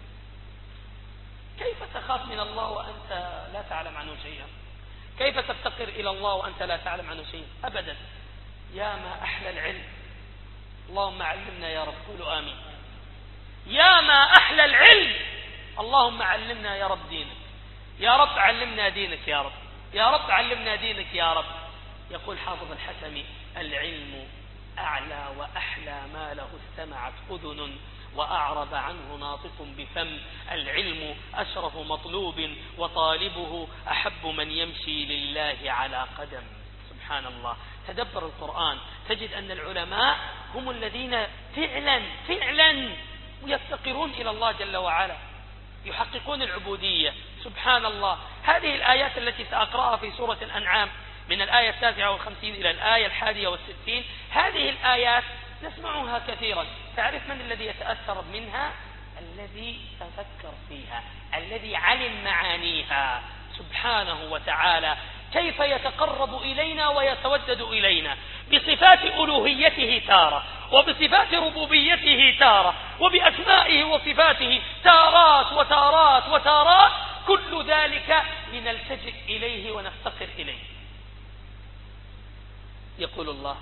Speaker 1: كيف تخاف من الله وأنت لا تعلم عنه شيئا؟ كيف تفتقر إلى الله وأنت لا تعلم عنه شيئا؟ أبدا. يا ما أحلى العلم، اللهم علمنا يا رب، قولوا آمين. يا ما أحلى العلم، اللهم علمنا يا رب دينك، يا رب علمنا دينك يا رب، يا رب علمنا دينك يا رب. يقول حافظ الحكمي: العلم أعلى وأحلى ما له استمعت أذن وأعرض عنه ناطق بفم. العلم أشرف مطلوب وطالبه أحب من يمشي لله على قدم. سبحان الله. تدبر القرآن تجد أن العلماء هم الذين فعلا فعلا يفتقرون إلى الله جل وعلا، يحققون العبودية. سبحان الله. هذه الآيات التي سأقرأها في سورة الأنعام من الآية التاسعة والخمسين إلى الآية الحادية والستين، هذه الآيات نسمعها كثيرا. تعرف من الذي يتأثر منها؟ الذي تفكر فيها، الذي علم معانيها سبحانه وتعالى، كيف يتقرب إلينا ويتودد إلينا بصفات ألوهيته تارة، وبصفات ربوبيته تارة، وبأسمائه وصفاته تارات وتارات وتارات. كل ذلك لنلتجئ إليه ونفتقر إليه. يقول الله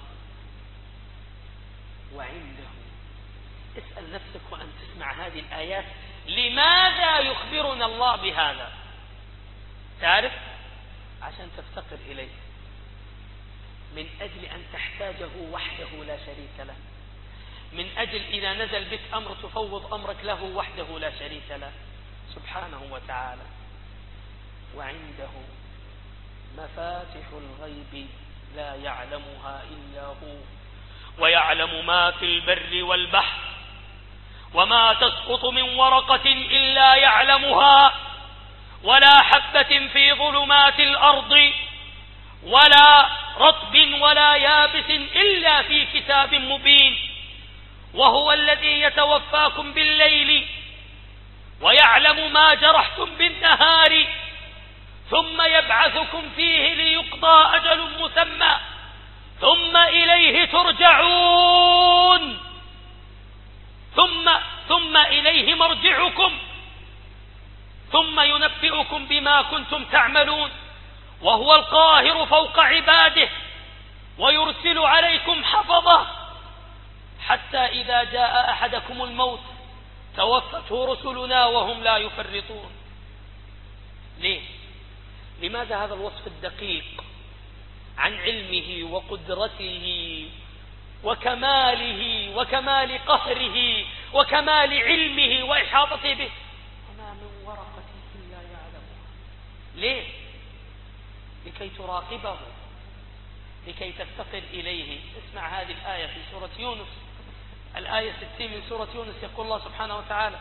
Speaker 1: وعنده. اسأل نفسك وأن تسمع هذه الآيات لماذا يخبرنا الله بهذا؟ تعرف؟ عشان تفتقر إليه، من أجل أن تحتاجه وحده لا شريك له، من أجل إذا نزل بك أمر تفوض أمرك له وحده لا شريك له سبحانه وتعالى. وعنده مفاتح الغيب لا يعلمها إلا هو ويعلم ما في البر والبحر وما تسقط من ورقة إلا يعلمها ولا حبة في ظلمات الأرض ولا رطب ولا يابس إلا في كتاب مبين. وهو الذي يتوفاكم بالليل ويعلم ما جرحتم بالنهار ثم يبعثكم فيه ليقضى أجل مسمى ثم إليه ترجعون ثم ثم إليه مرجعكم ثم ينبئكم بما كنتم تعملون. وهو القاهر فوق عباده ويرسل عليكم حفظه حتى إذا جاء أحدكم الموت توفته رسلنا وهم لا يفرطون. ليه؟ لماذا هذا الوصف الدقيق عن علمه وقدرته وكماله وكمال قهره وكمال علمه وإحاطته به؟ وما من ورقة إلا يعلمها. ليه؟ لكي تراقبه، لكي تفتقر إليه. اسمع هذه الآية في سورة يونس، الآية ستين من سورة يونس، يقول الله سبحانه وتعالى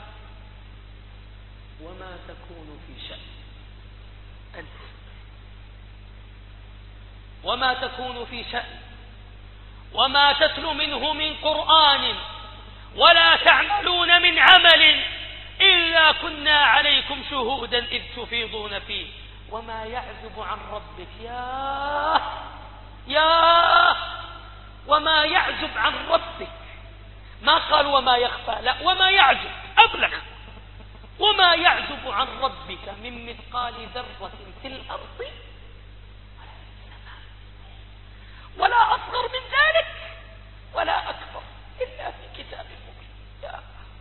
Speaker 1: وما تكون في شأن أنت وما تكون في شأن وما تتلو منه من قرآن ولا تعملون من عمل إلا كنا عليكم شهودا إذ تفيضون فيه وما يعزب عن ربك يا يا وما يعزب عن ربك. ما قال وما يخفى، لا، وما يعزب أبلغ. وما يعزب عن ربك من مثقال ذرة في الأرض ولا في السماء ولا أصغر من ذلك ولا أكبر إلا في كتاب مبين. يا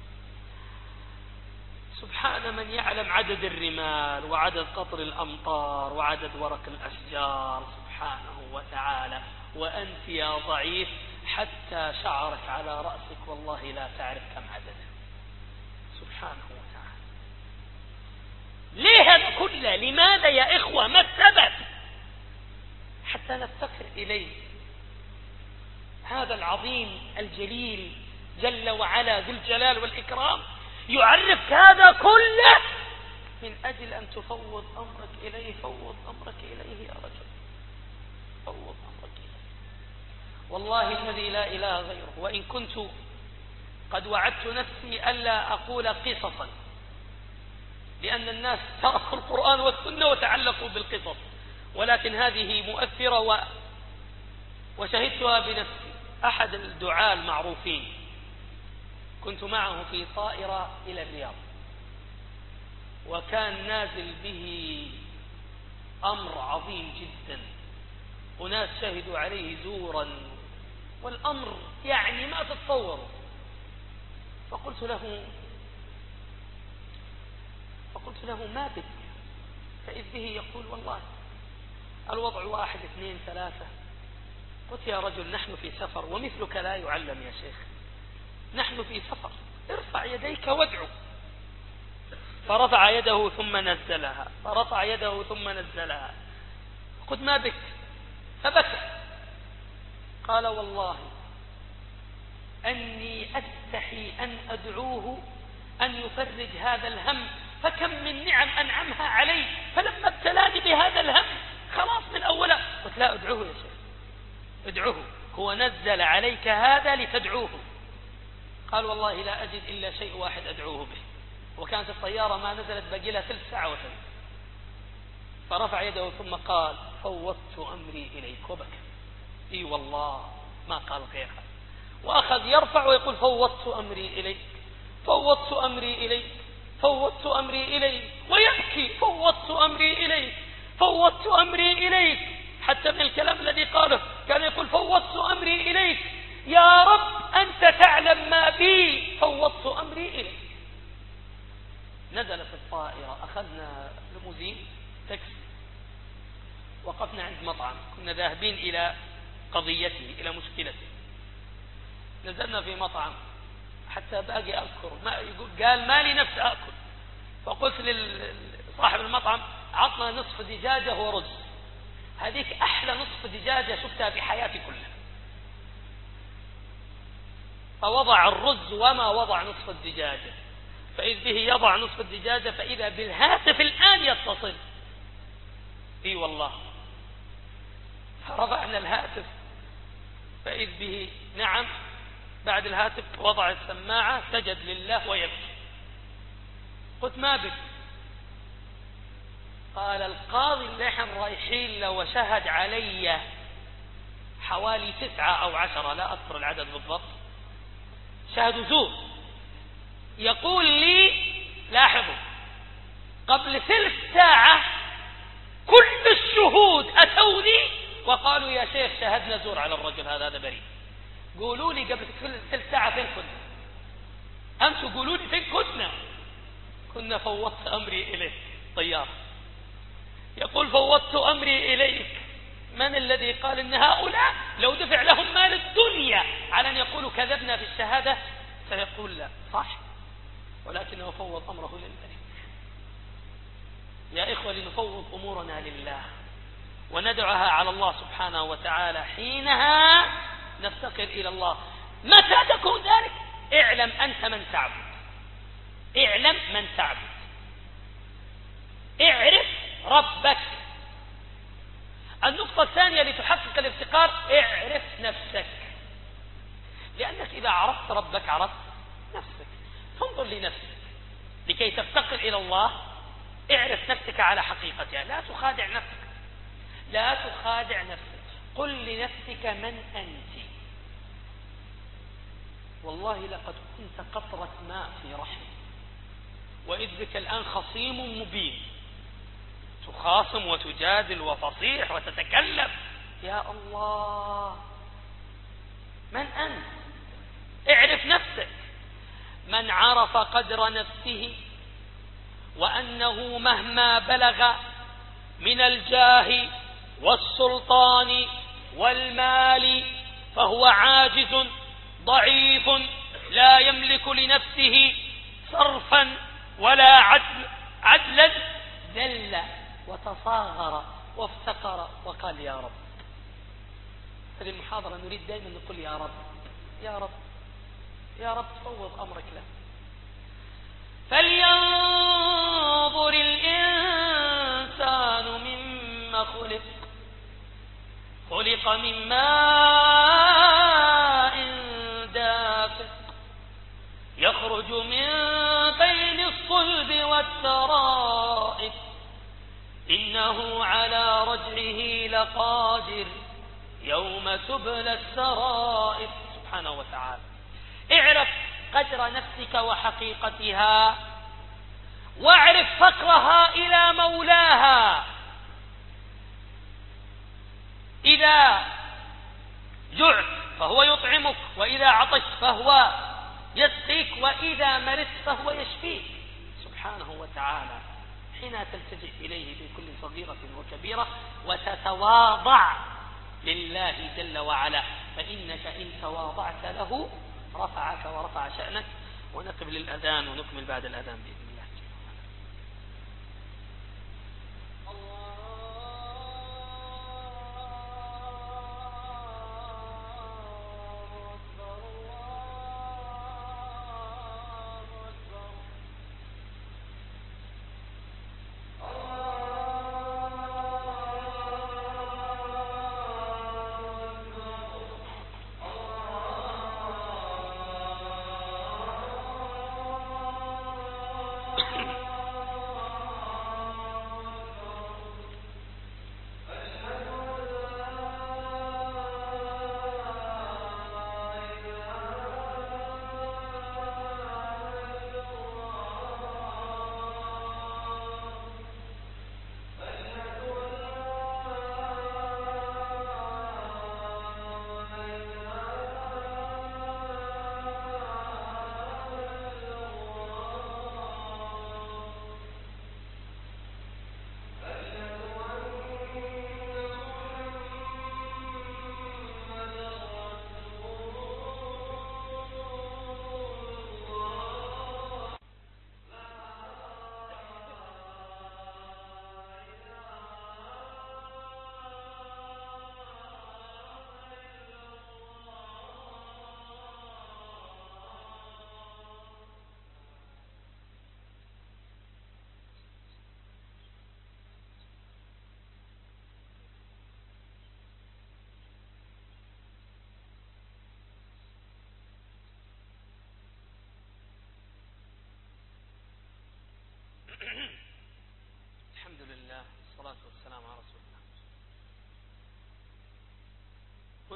Speaker 1: سبحان من يعلم عدد الرمال وعدد قطر الأمطار وعدد ورق الأشجار سبحانه وتعالى، وأنت يا ضعيف حتى شعرك على رأسك والله لا تعرف كم عدده سبحانه وتعالى. ليه هذا كله؟ لماذا يا إخوة؟ ما السبب؟ حتى نفتقر إليه، هذا العظيم الجليل جل وعلا ذو الجلال والإكرام يعرفك هذا كله من أجل أن تفوض أمرك إليه. فوض أمرك إليه يا رجل، فوض أمرك إليه. والله الذي لا إله غيره. وإن كنت قد وعدت نفسي ألا أقول قصصا، لأن الناس تركوا القرآن والسنة وتعلقوا بالقصص، ولكن هذه مؤثرة و... وشهدتها بنفسي. أحد الدعاة المعروفين كنت معه في طائرة إلى الرياض، وكان نازل به أمر عظيم جدا، وناس شهدوا عليه زورا، والأمر يعني ما تتصوروا. فقلت له فقلت له ما بك؟ فإذ به يقول والله الوضع واحد اثنين ثلاثة. قلت يا رجل نحن في سفر ومثلك لا يعلم يا شيخ، نحن في سفر، ارفع يديك وادعو. فرفع يده ثم نزلها، فرفع يده ثم نزلها. قلت ما بك؟ فبكى. قال والله أني أستحي أن أدعوه أن يفرج هذا الهم، فكم من نعم أنعمها علي، فلما ابتلاني بهذا الهم خلاص من أوله. قلت لا، ادعوه يا شيخ، ادعوه، هو نزل عليك هذا لتدعوه. قال والله لا أجد إلا شيء واحد أدعوه به، وكانت الطيارة ما نزلت باقي لها ثلث ساعة وثلث. فرفع يده ثم قال فوضت أمري إليك وبكى. إي والله ما قال غيرها، وأخذ يرفع ويقول فوضت أمري إليك، فوضت أمري إليك، فوضت أمري إليك، ويبكي فوضت أمري إليك. فوضت أمري إليك. حتى من الكلام الذي قاله كان يقول فوضت أمري إليك، يا رب أنت تعلم ما بي، فوضت أمري إليك. نزلت الطائرة، أخذنا ليموزين تاكسي، وقفنا عند مطعم، كنا ذاهبين إلى قضيته إلى مشكلته. نزلنا في مطعم حتى باقي أذكر، ما قال ما لي نفس أكل، فقلت لصاحب المطعم عطنا نصف دجاجة ورز، هذيك أحلى نصف دجاجة شفتها في حياتي كلها. فوضع الرز وما وضع نصف الدجاجة، فإذ به يضع نصف الدجاجة فإذا بالهاتف الآن يتصل. اي والله، فرفعنا الهاتف فإذ به نعم، بعد الهاتف وضع السماعة سجد لله ويبكي. قلت ما بك؟ قال القاضي اللي احنا رايحين له وشهد علي حوالي تسعة أو عشرة، لا أذكر العدد بالضبط، شهدوا زور، يقول لي لاحظوا قبل ثلث ساعة كل الشهود أتوني وقالوا يا شيخ شهدنا زور على الرجل هذا، هذا بريء. قولوا لي قبل ثلث ساعة فين كنا؟ أنتوا قولوا لي فين كنا؟ كنا فوضت أمري إليك. طيار يقول فوضت أمري إليك. من الذي قال إن هؤلاء لو دفع لهم مال الدنيا على أن يقولوا كذبنا في الشهادة سيقول لا صح، ولكنه فوض أمره للملك. يا إخوة لنفوض أمورنا لله وندعها على الله سبحانه وتعالى، حينها نفتقر إلى الله. متى تكون ذلك؟ اعلم أنت من تعبد، اعلم من تعبد، اعرف ربك. النقطة الثانية لتحقق الافتقار اعرف نفسك، لأنك إذا عرفت ربك عرفت نفسك. فانظر لنفسك لكي تفتقر إلى الله، اعرف نفسك على حقيقتها، لا تخادع نفسك، لا تخادع نفسك. قل لنفسك من أنت. والله لقد كنت قطرة ماء في رحم، وإذ بك الآن خصيم مبين، تخاصم وتجادل وفصيح وتتكلم. يا الله، من أنت؟ اعرف نفسك. من عرف قدر نفسه وأنه مهما بلغ من الجاه والسلطان والمال فهو عاجز ضعيف لا يملك لنفسه صرفا ولا عدل عدلا، ذل وتصاغر وافتقر وقال يا رب. هذه المحاضرة نريد دائما نقول يا رب يا رب يا رب، فوض أمرك له. فلينظر الإنسان مما خلق، خلق من ماء دافق يخرج من بين الصلب والترائب إنه على رجعه لقادر يوم تبلى السرائر. سبحانه وتعالى. اعرف قدر نفسك وحقيقتها، واعرف فقرها إلى مولاها. إذا جعت فهو يطعمك، وإذا عطشت فهو يسقيك، وإذا مرضت فهو يشفيك سبحانه وتعالى. حين تلتجئ إليه في كل صغيرة وكبيرة وتتواضع لله جل وعلا، فإنك إن تواضعت له رفعك ورفع شأنك. ونقف للأذان ونكمل بعد الأذان بإذن الله.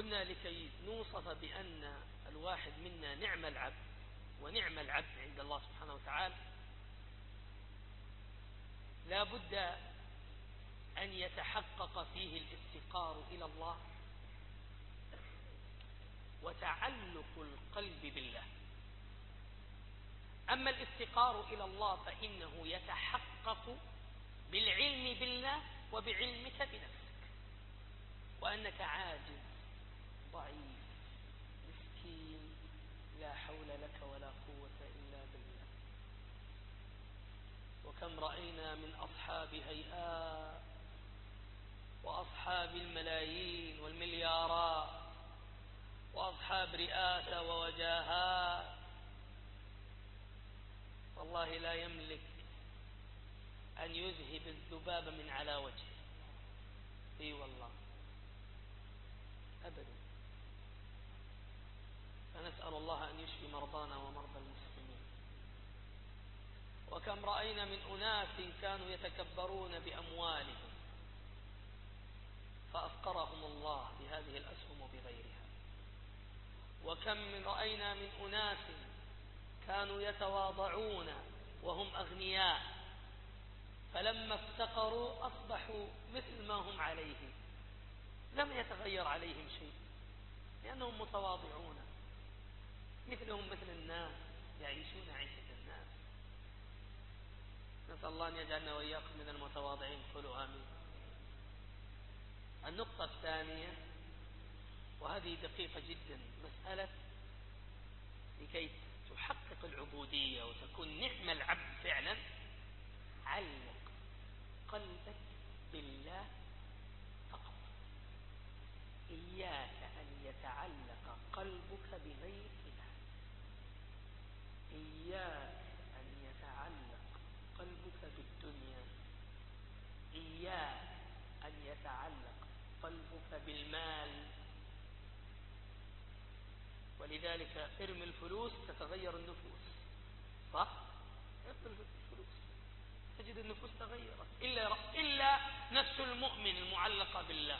Speaker 1: قلنا لكي نوصف بأن الواحد منا نعم العبد ونعم العبد عند الله سبحانه وتعالى، لا بد أن يتحقق فيه الافتقار إلى الله وتعلق القلب بالله. أما الافتقار إلى الله فإنه يتحقق بالعلم بالله وبعلمك بنفسك، وأنك عاجز ضعيف مسكين لا حول لك ولا قوة إلا بالله. وكم رأينا من أصحاب هيئات وأصحاب الملايين والمليارات وأصحاب رئاسة ووجاهات والله لا يملك أن يذهب الذباب من على وجهه. اي والله أبدا. فنسأل الله أن يشفي مرضانا ومرضى المسلمين. وكم رأينا من أناس كانوا يتكبرون بأموالهم فأفقرهم الله بهذه الأسهم وبغيرها. وكم من رأينا من أناس كانوا يتواضعون وهم أغنياء فلما افتقروا أصبحوا مثل ما هم عليه، لم يتغير عليهم شيء لأنهم متواضعون مثلهم مثل الناس يعيشون عيشة الناس. نسأل الله أن يجعلنا وإياكم من المتواضعين، قولوا آمين. النقطة الثانية وهذه دقيقة جدا، مسألة لكي تحقق العبودية وتكون نعم العبد فعلا، علق قلبك بالله فقط. إياك أن يتعلق قلبك بغير الله. إياك أن يتعلق قلبك بالدنيا. إياك أن يتعلق قلبك بالمال. ولذلك ارمي الفلوس تتغير النفوس، صح؟ ارمي الفلوس تجد النفوس تغيرت، إلا, إلا نفس المؤمن المعلقة بالله.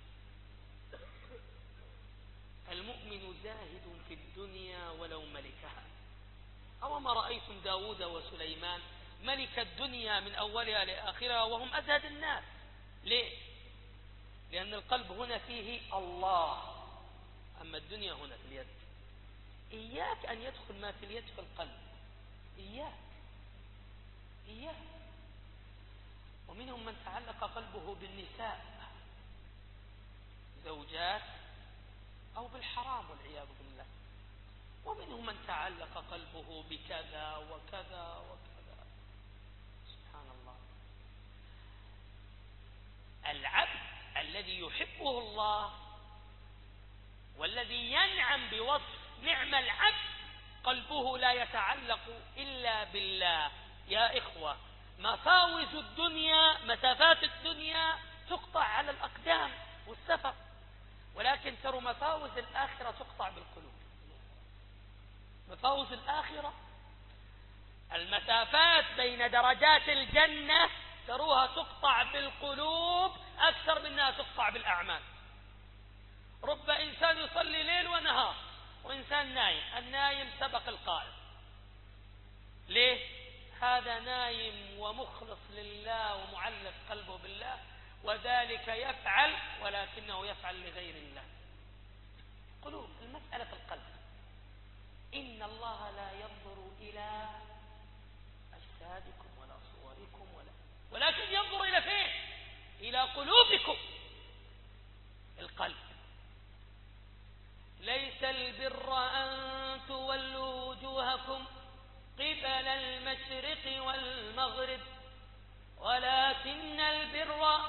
Speaker 1: المؤمن زاهد في الدنيا ولو ملكها. أو ما رأيتم داود وسليمان ملك الدنيا من أولها لآخرها وهم أزهد الناس. ليه؟ لأن القلب هنا فيه الله، أما الدنيا هنا في اليد. إياك أن يدخل ما في اليد في القلب، إياك إياك. ومنهم من تعلق قلبه بالنساء، زوجات، أو بالحرام والعياذ بالله. ومنهم من تعلق قلبه بكذا وكذا وكذا. سبحان الله. العبد الذي يحبه الله والذي ينعم بوصف نعم العبد قلبه لا يتعلق إلا بالله. يا إخوة، مفاوز الدنيا، مسافات الدنيا تقطع على الأقدام والسفر، ولكن ترى مفاوز الآخرة تقطع بالقلوب. مفاوز الآخرة، المسافات بين درجات الجنة تروها تقطع بالقلوب أكثر منها تقطع بالأعمال. رب إنسان يصلي ليل ونهار وإنسان نايم، النايم سبق القائم. ليه؟ هذا نايم ومخلص لله ومعلق قلبه بالله، وذلك يفعل ولكنه يفعل لغير الله. قلوب، المسألة في القلب. إن الله لا ينظر إلى أجسادكم ولا صوركم ولا ولكن ينظر إلى فين؟ إلى قلوبكم. القلب. ليس البر أن تولوا وجوهكم قبل المشرق والمغرب ولكن البر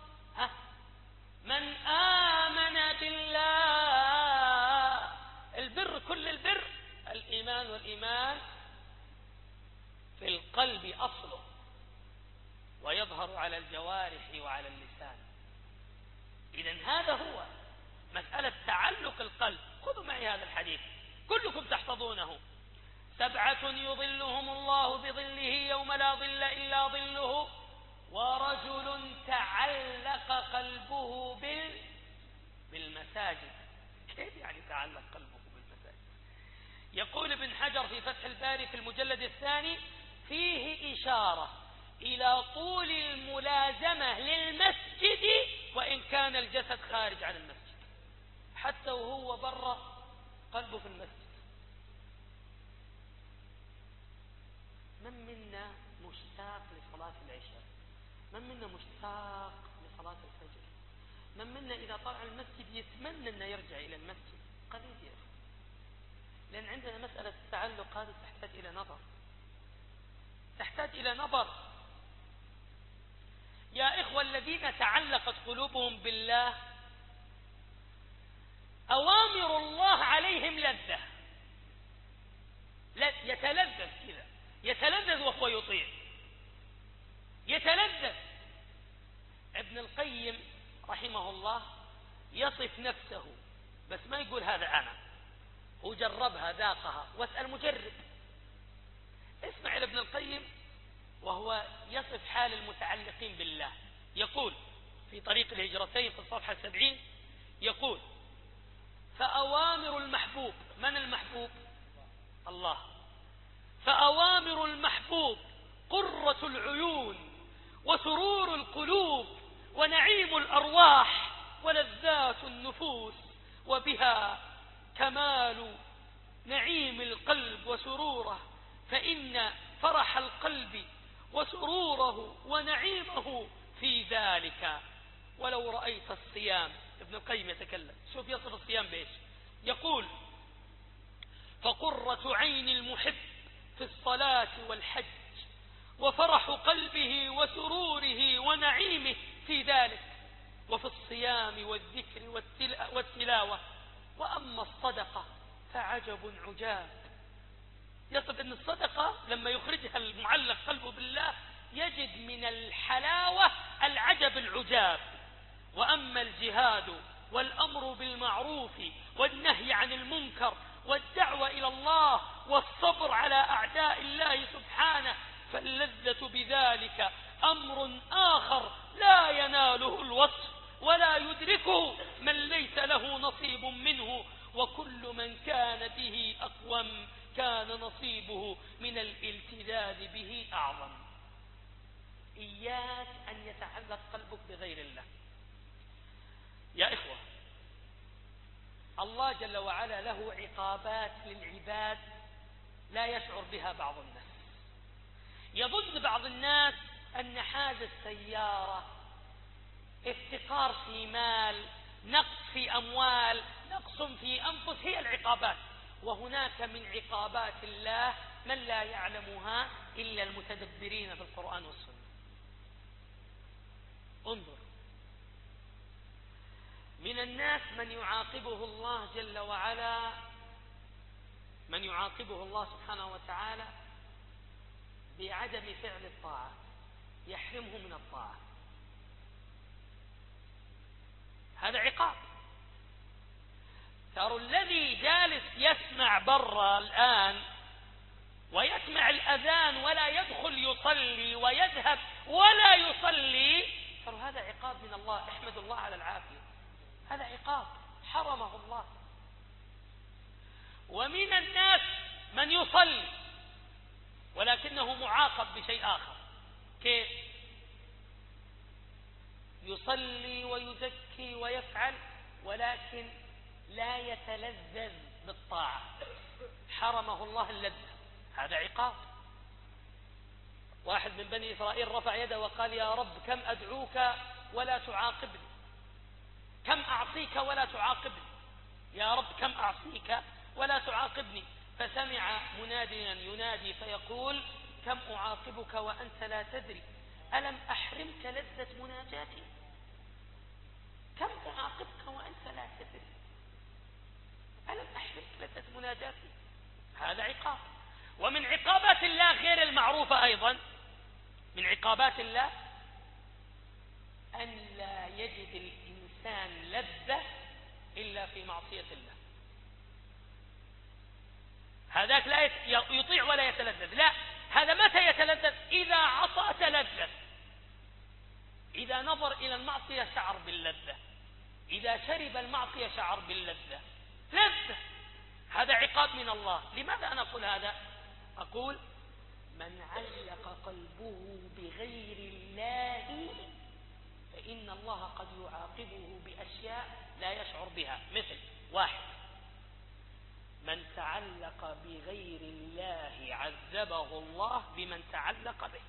Speaker 1: من آمن بالله. البر، كل البر الإيمان، والإيمان في القلب أصله ويظهر على الجوارح وعلى اللسان. إذن هذا هو مسألة تعلق القلب. خذوا معي هذا الحديث كلكم تحفظونه. سبعة يظلهم الله بظله يوم لا ظل إلا ظله، ورجل تعلق قلبه بال... بالمساجد. يتعلق قلبه بالمساجد. يقول ابن حجر في فتح الباري في المجلد الثاني: فيه إشارة إلى طول الملازمة للمسجد وإن كان الجسد خارج عن المسجد، حتى وهو برا قلبه في المسجد. من منا مشتاق لصلاة العشاء؟ من منا مشتاق لصلاة الفجر؟ من منا إذا طلع المسجد يتمنى أنه يرجع إلى المسجد؟ قليل يا أخي، لأن عندنا مسألة التعلق هذه تحتاج إلى نظر، تحتاج إلى نظر. يا إخوة، الذين تعلقت قلوبهم بالله أوامر الله عليهم لذة، يتلذذ كذا، يتلذذ وهو يطيع، يتلذذ. ابن القيم رحمه الله يصف نفسه، بس ما يقول هذا أنا، هو جربها ذاقها، واسأل مجرب. اسمع لابن القيم وهو يصف حال المتعلقين بالله. يقول في طريق الهجرتين في الصفحة السبعين، يقول: فأوامر المحبوب، من المحبوب؟ الله. فأوامر المحبوب قرة العيون وسرور القلوب ونعيم الأرواح ولذات النفوس، وبها كمال نعيم القلب وسروره، فإن فرح القلب وسروره ونعيمه في ذلك. ولو رأيت الصيام، ابن القيم يتكلم، شوف يصف الصيام بإيش؟ يقول: فقرة عين المحب في الصلاة والحج، وفرح قلبه وسروره ونعيمه في ذلك، وفي الصيام والذكر والتلاوة. وأما الصدقة فعجب عجاب. يصف أن الصدقة لما يخرجها المعلق قلبه بالله يجد من الحلاوة العجب العجاب. وأما الجهاد والأمر بالمعروف والنهي عن المنكر والدعوة إلى الله والصبر على أعداء الله سبحانه، فاللذة بذلك أمر آخر لا يناله الوصف ولا يدركه من ليس له نصيب منه، وكل من كان به أقوم كان نصيبه من الالتذاذ به أعظم. إياك أن يتعلق قلبك بغير الله. يا إخوة، الله جل وعلا له عقابات للعباد لا يشعر بها بعض الناس. يظن بعض الناس أن حادث سيارة، افتقار في مال، نقص في أموال، نقص في أنفس هي العقابات، وهناك من عقابات الله من لا يعلمها إلا المتدبرين في القرآن والسنة. انظر، من الناس من يعاقبه الله جل وعلا، من يعاقبه الله سبحانه وتعالى بعدم فعل الطاعة، يحرمه من الطاعة، هذا عقاب. ترى الذي جالس يسمع برا الآن ويسمع الأذان ولا يدخل يصلي ويذهب ولا يصلي، ترى هذا عقاب من الله. احمد الله على العافية، هذا عقاب حرمه الله. ومن الناس من يصلي ولكنه معاقب بشيء آخر. كيف؟ يصلي ويزكي ويفعل ولكن لا يتلذذ بالطاعة، حرمه الله اللذة، هذا عقاب. واحد من بني إسرائيل رفع يده وقال: يا رب كم أدعوك ولا تعاقبني، كم أعصيك ولا تعاقبني، يا رب كم أعصيك ولا تعاقبني. فسمع مناديا ينادي فيقول: كم أعاقبك وأنت لا تدري، ألم أحرمك لذة مناجاتي؟ كم أعاقبك وأنت لا تدري، ألم أحرمك لذة مناجاتي؟ هذا عقاب. ومن عقابات الله غير المعروفة أيضا، من عقابات الله أن لا يجد الإنسان لذة إلا في معصية الله. هذاك لا يطيع ولا يتلذذ، لا، هذا متى يتلذذ؟ إذا عصى تلذذ، إذا نظر إلى المعصية شعر باللذة، إذا شرب المعصية شعر باللذة، لذة، هذا عقاب من الله. لماذا أنا أقول هذا؟ أقول من علق قلبه بغير الله فإن الله قد يعاقبه بأشياء لا يشعر بها. مثل واحد من تعلق بغير الله عذبه الله بمن تعلق به.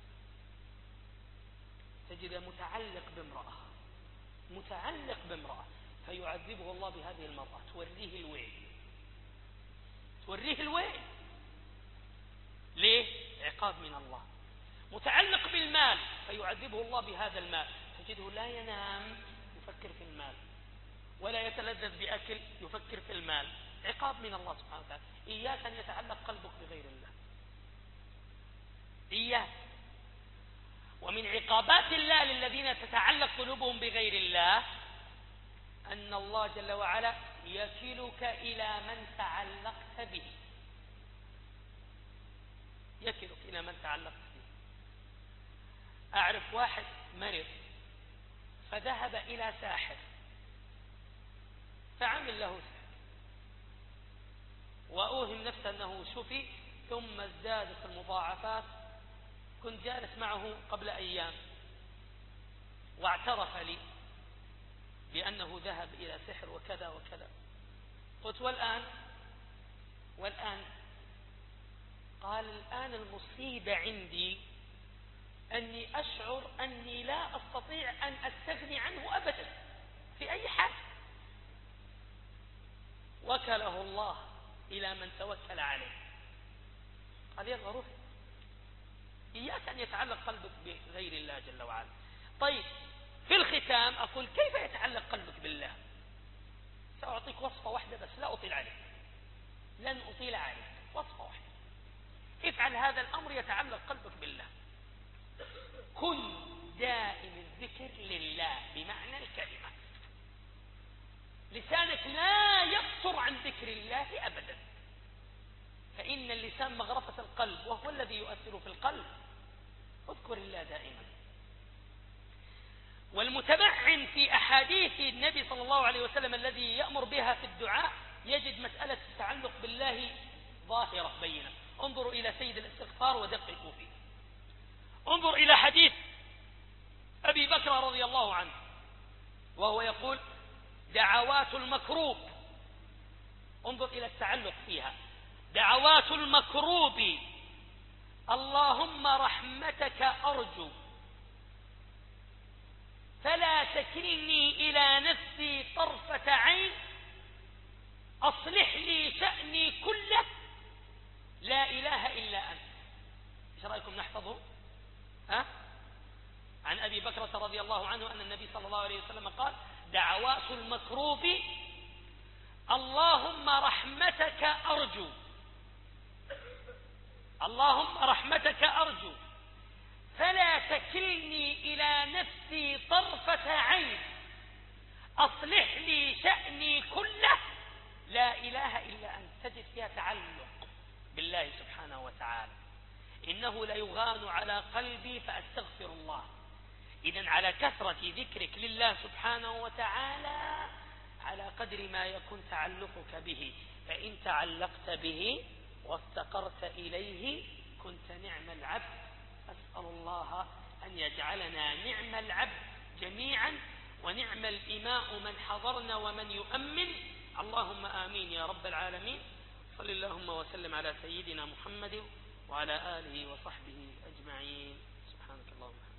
Speaker 1: تجد متعلق بامرأة متعلق بامرأة فيعذبه الله بهذه المرأة، توريه الويل توريه الويل ليه؟ عقاب من الله. متعلق بالمال فيعذبه الله بهذا المال، تجده لا ينام يفكر في المال، ولا يتلذذ بأكل يفكر في المال، عقاب من الله سبحانه وتعالى. إياك أن يتعلق قلبك بغير الله، إياك. ومن عقابات الله للذين تتعلق قلوبهم بغير الله أن الله جل وعلا يكلك إلى من تعلقت به، يكلك إلى من تعلقت به. أعرف واحد مرض فذهب إلى ساحر فعمل له سحر وأوهم نفسه أنه شفي، ثم ازدادت المضاعفات. كنت جالس معه قبل أيام واعترف لي بأنه ذهب إلى سحر وكذا وكذا. قلت والآن والآن قال الآن المصيبة عندي أني أشعر أني لا أستطيع أن أستغني عنه أبدا في أي حال. وكله الله إلى من توكل عليه. قال يلا روح. إياك أن يتعلق قلبك بغير الله جل وعلا. طيب في الختام أقول كيف يتعلق قلبك بالله؟ سأعطيك وصفة واحدة بس، لا أطيل عليك، لن أطيل عليك، وصفة واحدة. افعل هذا الأمر يتعلق قلبك بالله. كن دائم الذكر لله بمعنى الكلمة، لسانك لا يقصر عن ذكر الله أبدا، فإن اللسان مغرفة القلب وهو الذي يؤثر في القلب. اذكر الله دائما. والمتمعن في أحاديث النبي صلى الله عليه وسلم الذي يأمر بها في الدعاء يجد مسألة التعلق بالله ظاهرة بينة. انظروا إلى سيد الاستغفار ودققوا فيه. انظر إلى حديث أبي بكر رضي الله عنه وهو يقول دعوات المكروب. انظر إلى التعلق فيها. دعوات المكروب اللهم رحمتك أرجو فلا تكلني إلى نفسي طرفة عين أصلح لي شأني كله لا إله إلا أنت. إيش رأيكم نحفظه؟ ها؟ عن أبي بكرة رضي الله عنه أن النبي صلى الله عليه وسلم قال دعوات المكروب اللهم رحمتك أرجو اللهم رحمتك أرجو فلا تكلني إلى نفسي طرفة عين أصلح لي شأني كله لا إله إلا أنت. تجد فيها تعلق بالله سبحانه وتعالى. إنه لا يغان على قلبي فأستغفر الله. إذن على كثرة ذكرك لله سبحانه وتعالى على قدر ما يكون تعلقك به، فإن تعلقت به وافتقرت إليه كنت نعم العبد. أسأل الله أن يجعلنا نعم العبد جميعا ونعم الإماء من حضرنا ومن يؤمن. اللهم آمين يا رب العالمين. صل اللهم وسلم على سيدنا محمد وعلى آله وصحبه أجمعين. سبحانك اللهم.